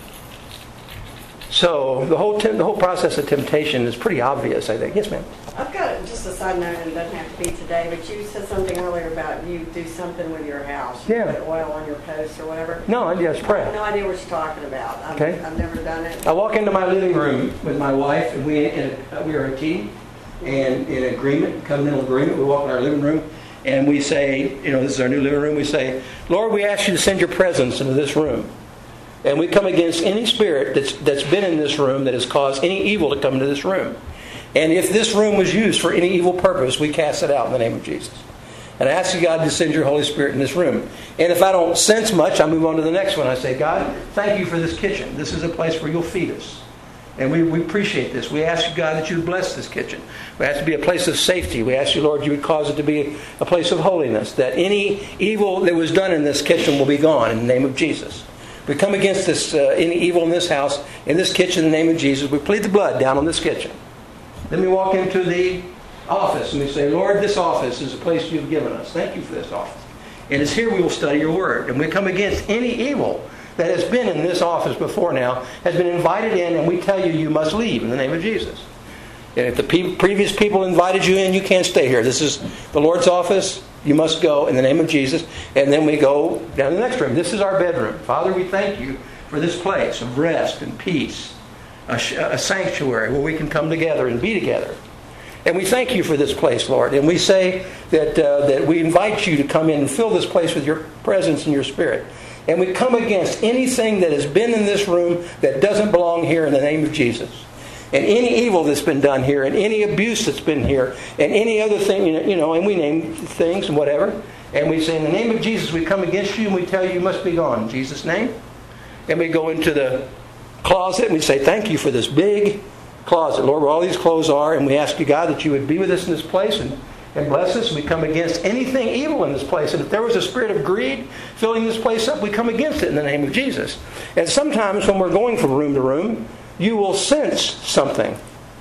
so the whole tem- the whole process of temptation is pretty obvious, I think. Yes, ma'am. I've got just a side note, and it doesn't have to be today, but you said something earlier about you do something with your house. You Yeah. put oil on your posts or whatever. No, I just I pray. have no idea what you're talking about. I've, Okay. I've never done it. I walk into my living room with my wife, and we in a, we are a team, and in agreement, covenantal agreement. We walk in our living room, and we say, you know, this is our new living room. We say, Lord, we ask you to send your presence into this room, and we come against any spirit that's that's been in this room that has caused any evil to come into this room. And if this room was used for any evil purpose, we cast it out in the name of Jesus. And I ask you, God, to send your Holy Spirit in this room. And if I don't sense much, I move on to the next one. I say, God, thank you for this kitchen. This is a place where you'll feed us. And we, we appreciate this. We ask you, God, that you would bless this kitchen. We ask it to be a place of safety. We ask you, Lord, you would cause it to be a place of holiness. That any evil that was done in this kitchen will be gone in the name of Jesus. We come against this uh, any evil in this house, in this kitchen, in the name of Jesus. We plead the blood down on this kitchen. Then we walk into the office and we say, Lord, this office is a place you've given us. Thank you for this office. And it's here we will study your word. And we come against any evil that has been in this office before now, has been invited in, and we tell you you must leave in the name of Jesus. And if the pe- previous people invited you in, you can't stay here. This is the Lord's office. You must go in the name of Jesus. And then we go down to the next room. This is our bedroom. Father, we thank you for this place of rest and peace. A, a sanctuary where we can come together and be together. And we thank you for this place, Lord. And we say that uh, that we invite you to come in and fill this place with your presence and your spirit. And we come against anything that has been in this room that doesn't belong here in the name of Jesus. And any evil that's been done here, and any abuse that's been here, and any other thing, you know, and we name things and whatever. And we say, in the name of Jesus, we come against you and we tell you you must be gone in Jesus' name. And we go into the closet and we say, thank you for this big closet, Lord, where all these clothes are. And we ask you, God, that you would be with us in this place and, and bless us. We come against anything evil in this place. And if there was a spirit of greed filling this place up, we come against it in the name of Jesus. And sometimes when we're going from room to room, you will sense something.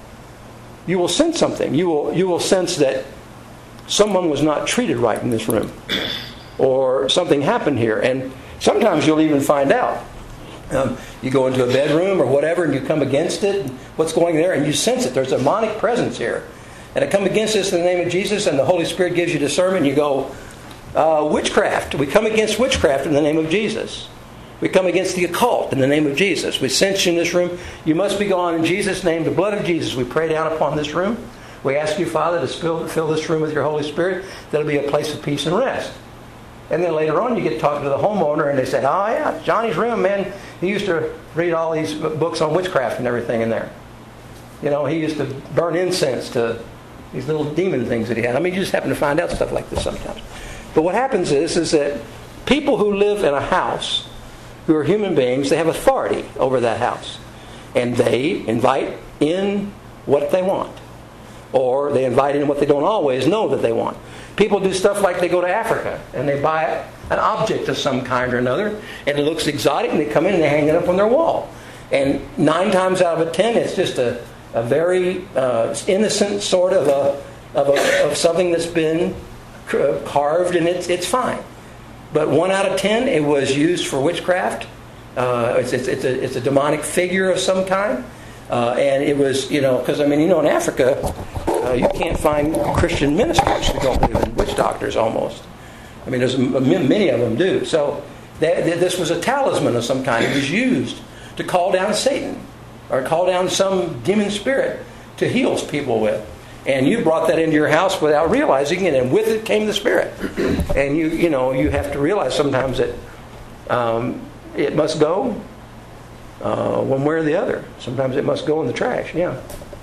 You will sense something. You will, you will sense that someone was not treated right in this room. Or something happened here. And sometimes you'll even find out. Um, you go into a bedroom or whatever and you come against it, and what's going there, and you sense it. There's a demonic presence here. And I come against this in the name of Jesus, and the Holy Spirit gives you discernment, and you go, uh, witchcraft. We come against witchcraft in the name of Jesus. We come against the occult in the name of Jesus. We sense you in this room. You must be gone in Jesus' name. The blood of Jesus, we pray down upon this room. We ask you, Father, to fill, fill this room with your Holy Spirit. That'll be a place of peace and rest. And then later on you get talking to the homeowner and they say, oh yeah, Johnny's room, man, he used to read all these books on witchcraft and everything in there. You know, he used to burn incense to these little demon things that he had. I mean, you just happen to find out stuff like this sometimes. But what happens is, is that people who live in a house, who are human beings, they have authority over that house. And they invite in what they want. Or they invite in what they don't always know that they want. People do stuff like they go to Africa and they buy an object of some kind or another and it looks exotic and they come in and they hang it up on their wall. And nine times out of ten it's just a, a very uh, innocent sort of a, of a of something that's been carved and it's it's fine. But one out of ten it was used for witchcraft. Uh, it's, it's, it's, a, it's a demonic figure of some kind. Uh, and it was, you know, because I mean, you know, in Africa, uh, you can't find Christian ministers who don't believe in witch doctors almost. I mean, there's many of them do. So they, they, this was a talisman of some kind. It was used to call down Satan or call down some demon spirit to heal people with. And you brought that into your house without realizing it, and with it came the spirit. And you, you know, you have to realize sometimes that um, it must go. Uh, one way or the other. Sometimes it must go in the trash, yeah.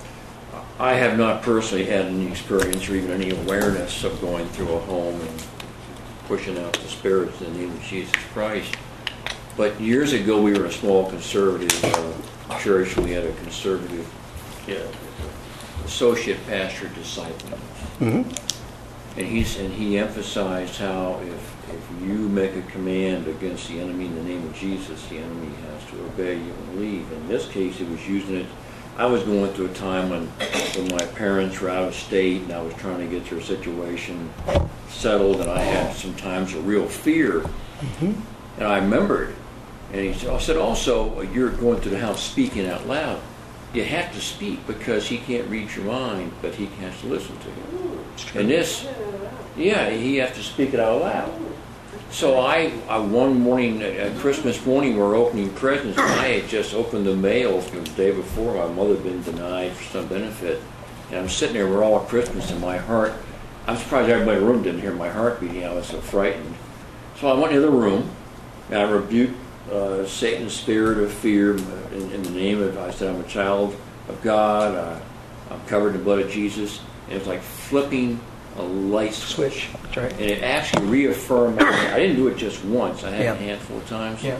I have not personally had any experience or even any awareness of going through a home and pushing out the spirits in the name of Jesus Christ. But years ago we were a small conservative uh, church and we had a conservative yeah, associate pastor disciple. Mm-hmm. And he's and he emphasized how if if you make a command against the enemy in the name of Jesus, the enemy has to obey you and leave. In this case, he was using it. I was going through a time when when my parents were out of state, and I was trying to get their situation settled, and I had sometimes a real fear. Mm-hmm. And I remembered, and he said, I said, also, you're going through the house speaking out loud. You have to speak because he can't read your mind, but he has to listen to you. And this, yeah, he has to speak it out loud. So I, I one morning, uh, Christmas morning, we were opening presents, and I had just opened the mail from the day before. My mother had been denied for some benefit. And I'm sitting there, we're all at Christmas, and my heart, I'm surprised everybody in the room didn't hear my heart beating. I was so frightened. So I went into the room, and I rebuked uh, Satan's spirit of fear in, in the name of, I said, I'm a child of God, uh, I'm covered in the blood of Jesus. And it was like flipping a light switch. That's right. And it actually reaffirmed, I didn't do it just once, I had Yeah. it a handful of times. Yeah.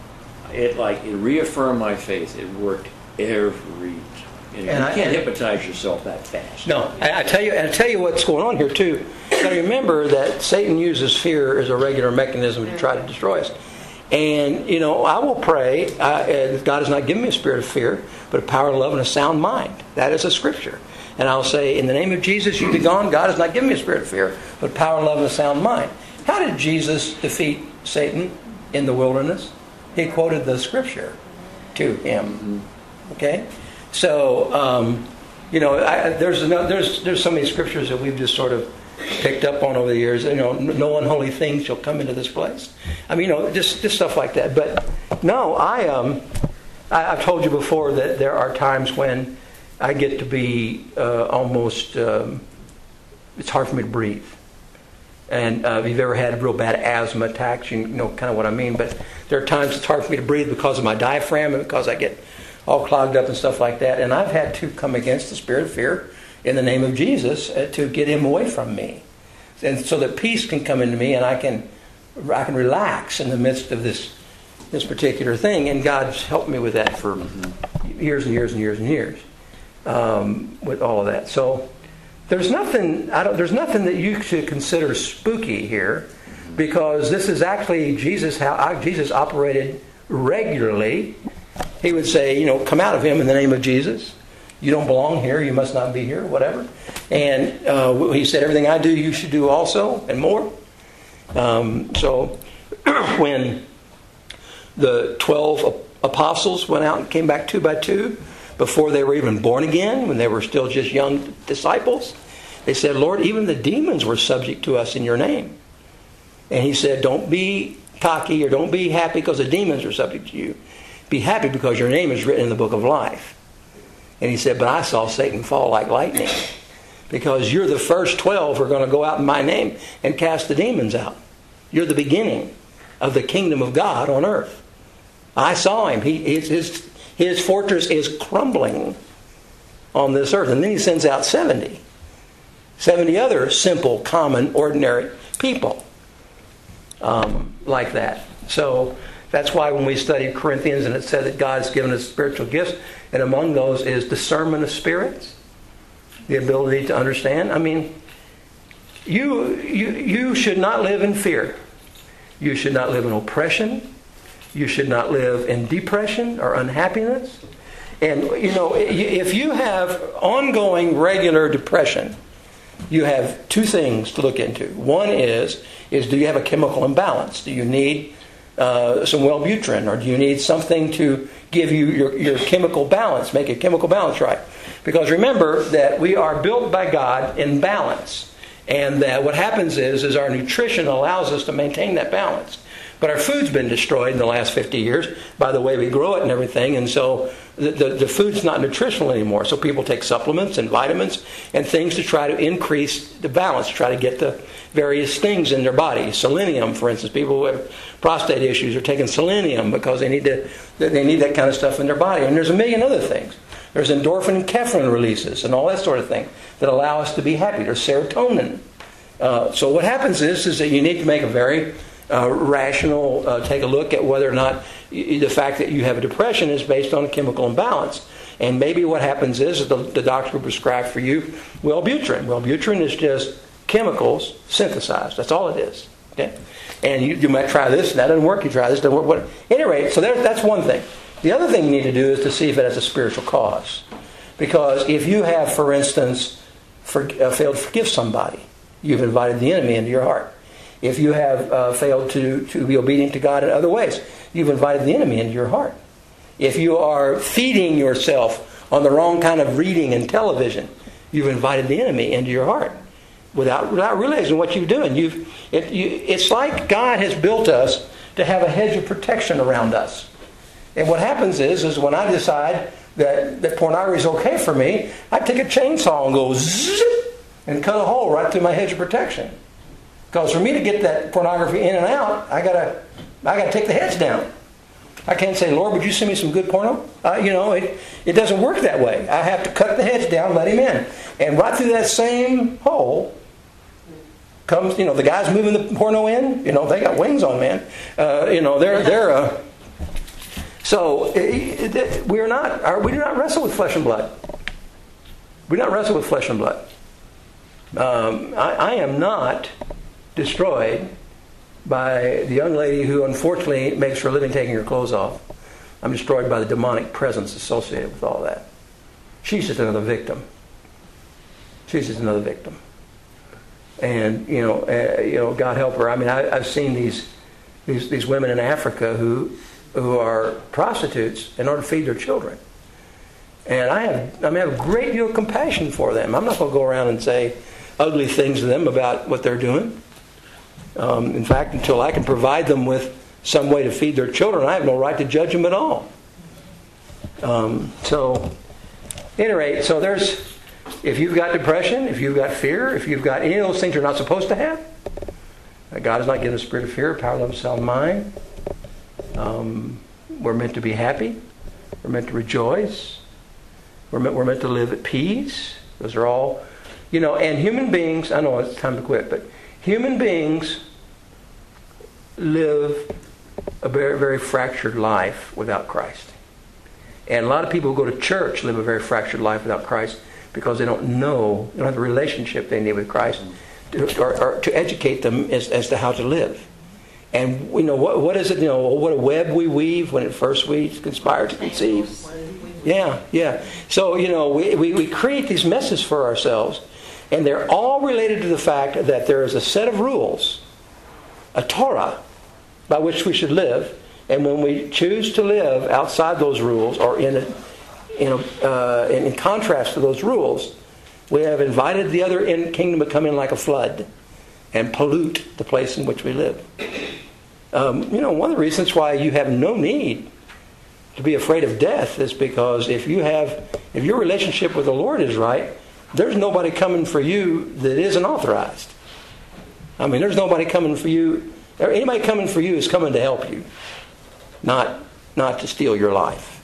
It like, it reaffirmed my faith. It worked every time. And, And you I- can't and- hypnotize yourself that fast. No, I, I tell you, and I tell you what's going on here too. You got to remember that Satan uses fear as a regular mechanism to try to destroy us. And you know, I will pray. Uh, and God has not given me a spirit of fear, but a power, love, and a sound mind. That is a scripture. And I'll say, in the name of Jesus, you be gone. God has not given me a spirit of fear, but power, love, and a sound mind. How did Jesus defeat Satan in the wilderness? He quoted the scripture to him. Okay. So, um, you know, I, there's no, there's there's so many scriptures that we've just sort of picked up on over the years. You know, no unholy thing shall come into this place. I mean, you know, just just stuff like that. But no, I um, I, I've told you before that there are times when I get to be uh, almost. Um, it's hard for me to breathe. And uh, if you've ever had real bad asthma attacks, you know kind of what I mean. But there are times it's hard for me to breathe because of my diaphragm and because I get all clogged up and stuff like that. And I've had to come against the spirit of fear in the name of Jesus uh, to get him away from me, and so that peace can come into me and I can I can relax in the midst of this this particular thing. And God's helped me with that for years and years and years and years um, with all of that. So there's nothing I don't there's nothing that you should consider spooky here, because this is actually Jesus how Jesus operated regularly. He would say, you know, come out of him in the name of Jesus. You don't belong here. You must not be here, whatever. And uh, he said, everything I do, you should do also, and more. Um, so when the twelve apostles went out and came back two by two, before they were even born again, when they were still just young disciples, they said, Lord, even the demons were subject to us in your name. And he said, don't be cocky or don't be happy because the demons are subject to you. Be happy because your name is written in the book of life. And he said, but I saw Satan fall like lightning, because you're the first twelve who are going to go out in my name and cast the demons out. You're the beginning of the kingdom of God on earth. I saw him. He, his, his, his fortress is crumbling on this earth. And then he sends out seventy. seventy other simple, common, ordinary people um, like that. So that's why when we studied Corinthians and it said that God's given us spiritual gifts, and among those is discernment of spirits, the ability to understand. I mean, you you you should not live in fear. You should not live in oppression. You should not live in depression or unhappiness. And, you know, if you have ongoing regular depression, you have two things to look into. One is, is do you have a chemical imbalance? Do you need uh, some Wellbutrin, or do you need something to give you your, your chemical balance, make a chemical balance right? Because remember that we are built by God in balance. And that what happens is, is our nutrition allows us to maintain that balance. But our food's been destroyed in the last fifty years by the way we grow it and everything. And so the, the, the food's not nutritional anymore. So people take supplements and vitamins and things to try to increase the balance, to try to get the various things in their body. Selenium, for instance. People who have prostate issues are taking selenium because they need to, they need that kind of stuff in their body. And there's a million other things. There's endorphin and kephalin releases and all that sort of thing that allow us to be happy. There's serotonin. Uh, so what happens is, is that you need to make a very uh, rational, uh, take a look at whether or not y- the fact that you have a depression is based on a chemical imbalance. And maybe what happens is, is the, the doctor will prescribe for you Wellbutrin. Wellbutrin is just chemicals synthesized. That's all it is. Okay? And you, you might try this, and that doesn't work. You try this, doesn't work. What, at any rate, so there, that's one thing. The other thing you need to do is to see if it has a spiritual cause. Because if you have, for instance, for, uh, failed to forgive somebody, you've invited the enemy into your heart. If you have uh, failed to, to be obedient to God in other ways, you've invited the enemy into your heart. If you are feeding yourself on the wrong kind of reading and television, you've invited the enemy into your heart without without realizing what you're doing. You've it, you, it's like God has built us to have a hedge of protection around us. And what happens is, is when I decide that, that pornography is okay for me, I take a chainsaw and go zip and cut a hole right through my hedge of protection. Because for me to get that pornography in and out, I gotta I gotta take the hedge down. I can't say, Lord, would you send me some good porno? Uh, you know, it, it doesn't work that way. I have to cut the hedge down, let him in. And right through that same hole comes, you know, the guys moving the porno in, you know, they got wings on, man. Uh, you know, they're, they're, uh, so it, it, we're not, our, we do not wrestle with flesh and blood. We do not wrestle with flesh and blood. Um, I, I am not destroyed by the young lady who unfortunately makes her living taking her clothes off. I'm destroyed by the demonic presence associated with all that. She's just another victim. She's just another victim. And, you know, uh, you know, God help her. I mean, I, I've seen these, these these women in Africa who who are prostitutes in order to feed their children. And I have, I mean, I have a great deal of compassion for them. I'm not going to go around and say ugly things to them about what they're doing. Um, in fact, until I can provide them with some way to feed their children, I have no right to judge them at all. Um, so, at any rate, so there's, if you've got depression, if you've got fear, if you've got any of those things you're not supposed to have, God has not given a spirit of fear, power, love, and sound mind. Um, we're meant to be happy. We're meant to rejoice. We're meant, we're meant to live at peace. Those are all, you know, and human beings, I know it's time to quit, but human beings live a very, very fractured life without Christ. And a lot of people who go to church live a very fractured life without Christ because they don't know, they don't have the relationship they need with Christ to, or, or to educate them as, as to how to live. And you know, what, what is it, you know, what a web we weave when at first we conspire to conceive. Yeah, yeah. So, you know, we, we, we create these messes for ourselves. And they're all related to the fact that there is a set of rules, a Torah, by which we should live. And when we choose to live outside those rules or in a, in, a, uh, in contrast to those rules, we have invited the other in kingdom to come in like a flood and pollute the place in which we live. Um, you know, one of the reasons why you have no need to be afraid of death is because if you have, if your relationship with the Lord is right, there's nobody coming for you that isn't authorized. I mean, there's nobody coming for you. Anybody coming for you is coming to help you, not not to steal your life.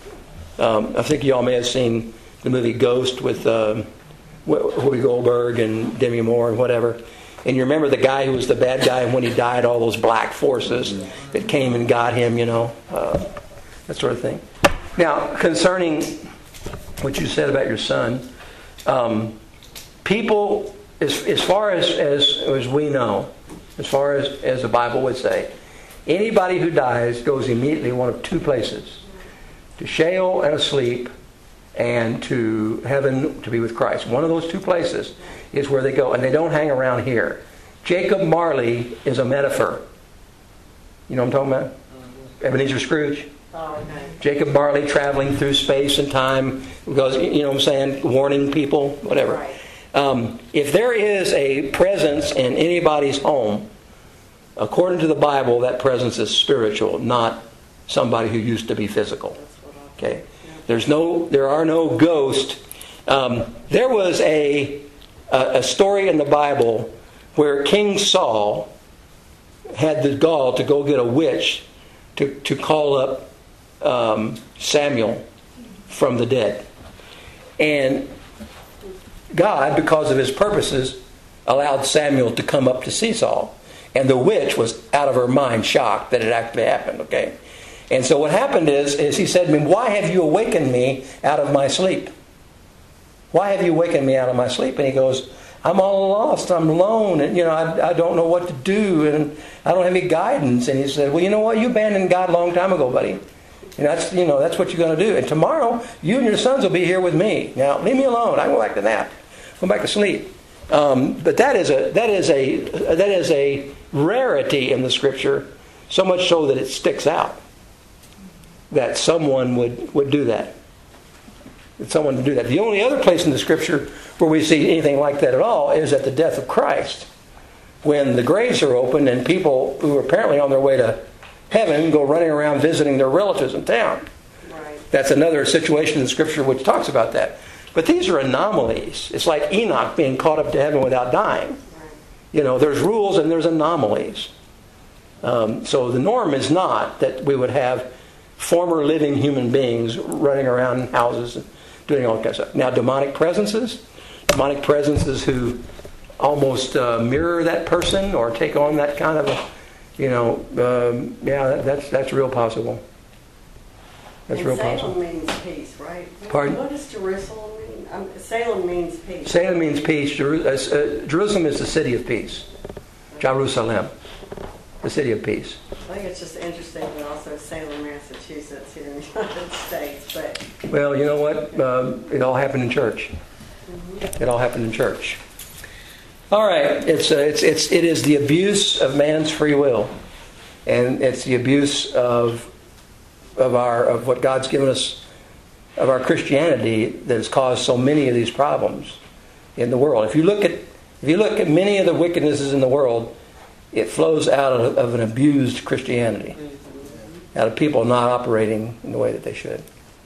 Um, I think you all may have seen the movie Ghost with um, Whoopi Goldberg and Demi Moore and whatever. And you remember the guy who was the bad guy, and when he died, all those black forces that came and got him, you know, uh, that sort of thing. Now, concerning what you said about your son, Um, people, as, as far as, as, as we know, as far as, as the Bible would say, anybody who dies goes immediately one of two places. To Sheol and asleep, and to heaven to be with Christ. One of those two places is where they go, and they don't hang around here. Jacob Marley is a metaphor. You know what I'm talking about? Ebenezer Scrooge. Oh, okay. Jacob Marley traveling through space and time because, you know what I'm saying, warning people, whatever. Right. Um, if there is a presence in anybody's home, according to the Bible, that presence is spiritual, not somebody who used to be physical. Okay. There's no, there are no ghosts. Um, there was a, a a story in the Bible where King Saul had the gall to go get a witch to to call up Um, Samuel from the dead. And God, because of his purposes, allowed Samuel to come up to see Saul. And the witch was out of her mind, shocked that it actually happened, okay? And so what happened is, is he said to me, why have you awakened me out of my sleep? Why have you awakened me out of my sleep? And he goes, I'm all lost. I'm alone, and you know, I, I don't know what to do, and I don't have any guidance. And he said, well, you know what? You abandoned God a long time ago, buddy. And that's, you know, that's what you're going to do. And tomorrow, you and your sons will be here with me. Now, leave me alone. I go back to nap. Go back to sleep. Um, but that is a that is a that is a rarity in the Scripture, so much so that it sticks out. That someone would, would do that. That someone would do that. The only other place in the Scripture where we see anything like that at all is at the death of Christ, when the graves are opened and people who are apparently on their way to heaven go running around visiting their relatives in town. Right. That's another situation in Scripture which talks about that. But these are anomalies. It's like Enoch being caught up to heaven without dying. Right. You know, there's rules and there's anomalies. Um, so the norm is not that we would have former living human beings running around houses and doing all that kind of stuff. Now, demonic presences, demonic presences who almost uh, mirror that person or take on that kind of a, you know, um, yeah, that, that's that's real possible. That's and real Salem possible. means peace, right? Pardon? What does Jerusalem mean? Um, Salem means peace. Salem means peace. Jeru- uh, uh, Jerusalem is the city of peace. Jerusalem, the city of peace. I think it's just interesting that also Salem, Massachusetts here in the United States. But Well, you know what? Um, it all happened in church. It all happened in church. All right. It's uh, it's it's it is the abuse of man's free will, and it's the abuse of of our of what God's given us, of our Christianity, that has caused so many of these problems in the world. If you look at if you look at many of the wickednesses in the world, it flows out of, of an abused Christianity, out of people not operating in the way that they should.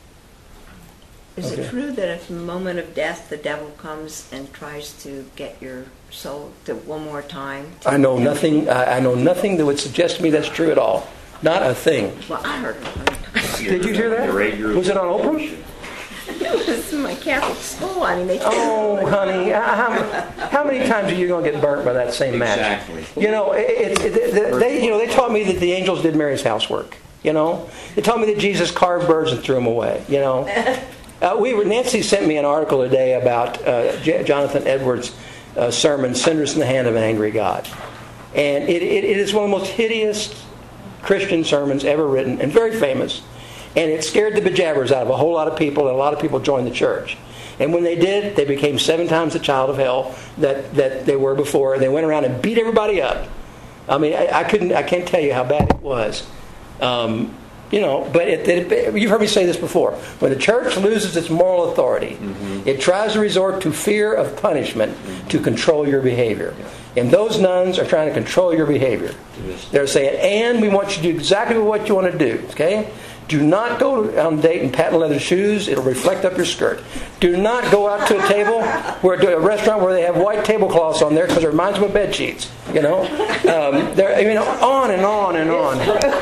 Is Okay. it true that at the moment of death, the devil comes and tries to get your soul to one more time? to- I know nothing. I, I know nothing that would suggest to me that's true at all. Not a thing. Well, I heard it. Did you hear that? Was it on Oprah? It was in my Catholic school. I mean, they. Oh, honey, how, how many times are you going to get burnt by that same match? Exactly. You know, it, it, it, they, you know, they taught me that the angels did Mary's housework. You know, they taught me that Jesus carved birds and threw them away. You know, uh, we were. Nancy sent me an article today about uh, J- Jonathan Edwards' uh, sermon, "Cinders in the Hand of an Angry God," and it, it, it is one of the most hideous Christian sermons ever written, and very famous. And it scared the bejabbers out of a whole lot of people, and a lot of people joined the church. And when they did, they became seven times the child of hell that, that they were before. And they went around and beat everybody up. I mean, I, I couldn't, I can't tell you how bad it was. Um, you know, but it, it, you've heard me say this before. When the church loses its moral authority, mm-hmm. it tries to resort to fear of punishment mm-hmm. to control your behavior. And those nuns are trying to control your behavior. They're saying, and we want you to do exactly what you want to do. Okay? Do not go on a date in patent leather shoes. It'll reflect up your skirt. Do not go out to a table, where to a restaurant where they have white tablecloths on there because it reminds them of bed sheets. You know, um, they're, you know, on and on and on.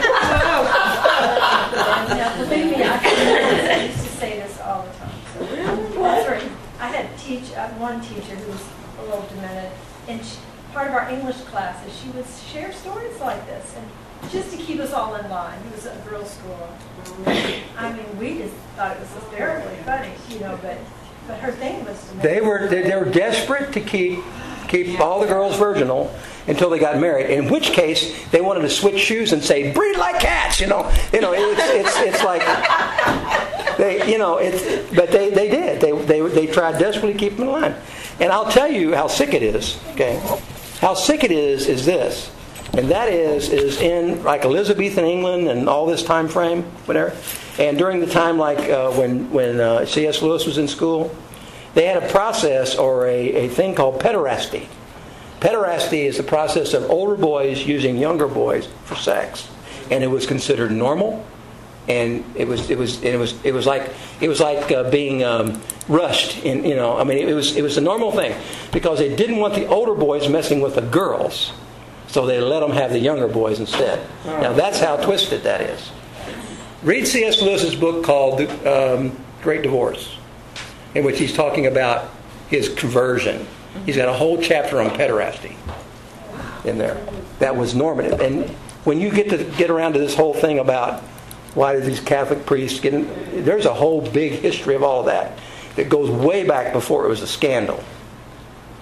Now, believe me, I used to say this all the time. So, that's right. I had a teach, uh, one teacher who was a little demented, and she, part of our English classes, she would share stories like this, and just to keep us all in line. It was a girls' school. I mean, we just thought it was hysterically funny, you know, but but her thing was to make They were they, they were desperate to keep keep all the girls virginal until they got married. In which case, they wanted to switch shoes and say, "Breed like cats," you know. You know, it's it's it's like they, you know, it's. But they, they did. They they they tried desperately to keep them in line. And I'll tell you how sick it is. Okay, how sick it is is this. And that is is in like Elizabethan England and all this time frame, whatever. And during the time like uh, when when uh, C S Lewis was in school, they had a process or a, a thing called pederasty. Pederasty is the process of older boys using younger boys for sex, and it was considered normal. And it was it was it was it was like it was like uh, being um, rushed in, you know. I mean, it was it was a normal thing because they didn't want the older boys messing with the girls. So they let them have the younger boys instead. Now that's how twisted that is. Read C S Lewis's book called um, Great Divorce, in which he's talking about his conversion. He's got a whole chapter on pederasty in there. That was normative. And when you get to get around to this whole thing about why did these Catholic priests get in, there's a whole big history of all of that that goes way back before it was a scandal.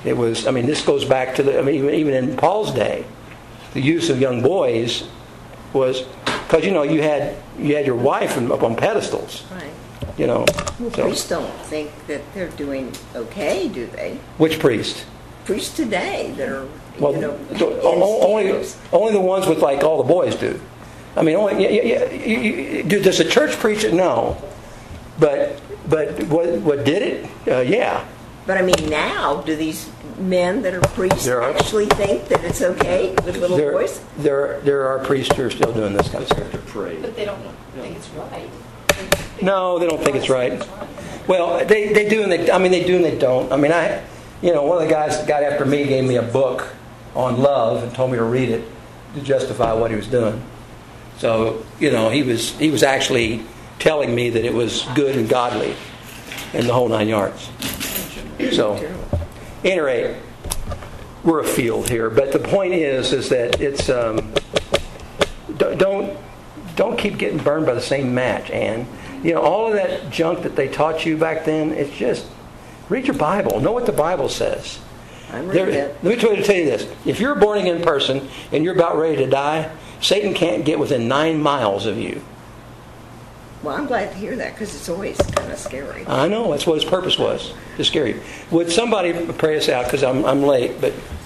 It was, I mean, this goes back to the, I mean, even, even in Paul's day, the use of young boys was, because, you know, you had you had your wife up on pedestals, Right. you know. Well, So- priests don't think that they're doing okay, do they? Which priest? Priests today that are, Well, you know, the- o- only instigators. only the ones with like all the boys do. I mean, only yeah, yeah, yeah, you, you, do- does the church preach it? No, but but what what did it? Uh, yeah, But I mean, now, do these men that are priests There are- actually think that it's okay with little there boys? there there are priests who are still doing this kind of Just stuff. have to pray. But they don't think it's right. No, they don't think it's right. Well, they, they do and they I mean they do and they don't. I mean I, you know, one of the guys that got after me gave me a book on love and told me to read it to justify what he was doing. So you know he was he was actually telling me that it was good and godly, and the whole nine yards. So, at any rate, we're a field here. But the point is, is that it's um, don't. don't Don't keep getting burned by the same match, Ann. You know, all of that junk that they taught you back then, it's just, read your Bible. Know what the Bible says. I'm There, reading it. let me tell you, tell you this. If you're a born-again person and you're about ready to die, Satan can't get within nine miles of you. Well, I'm glad to hear that because it's always kind of scary. I know, that's what his purpose was, to scare you. Would somebody pray us out, because I'm, I'm late, but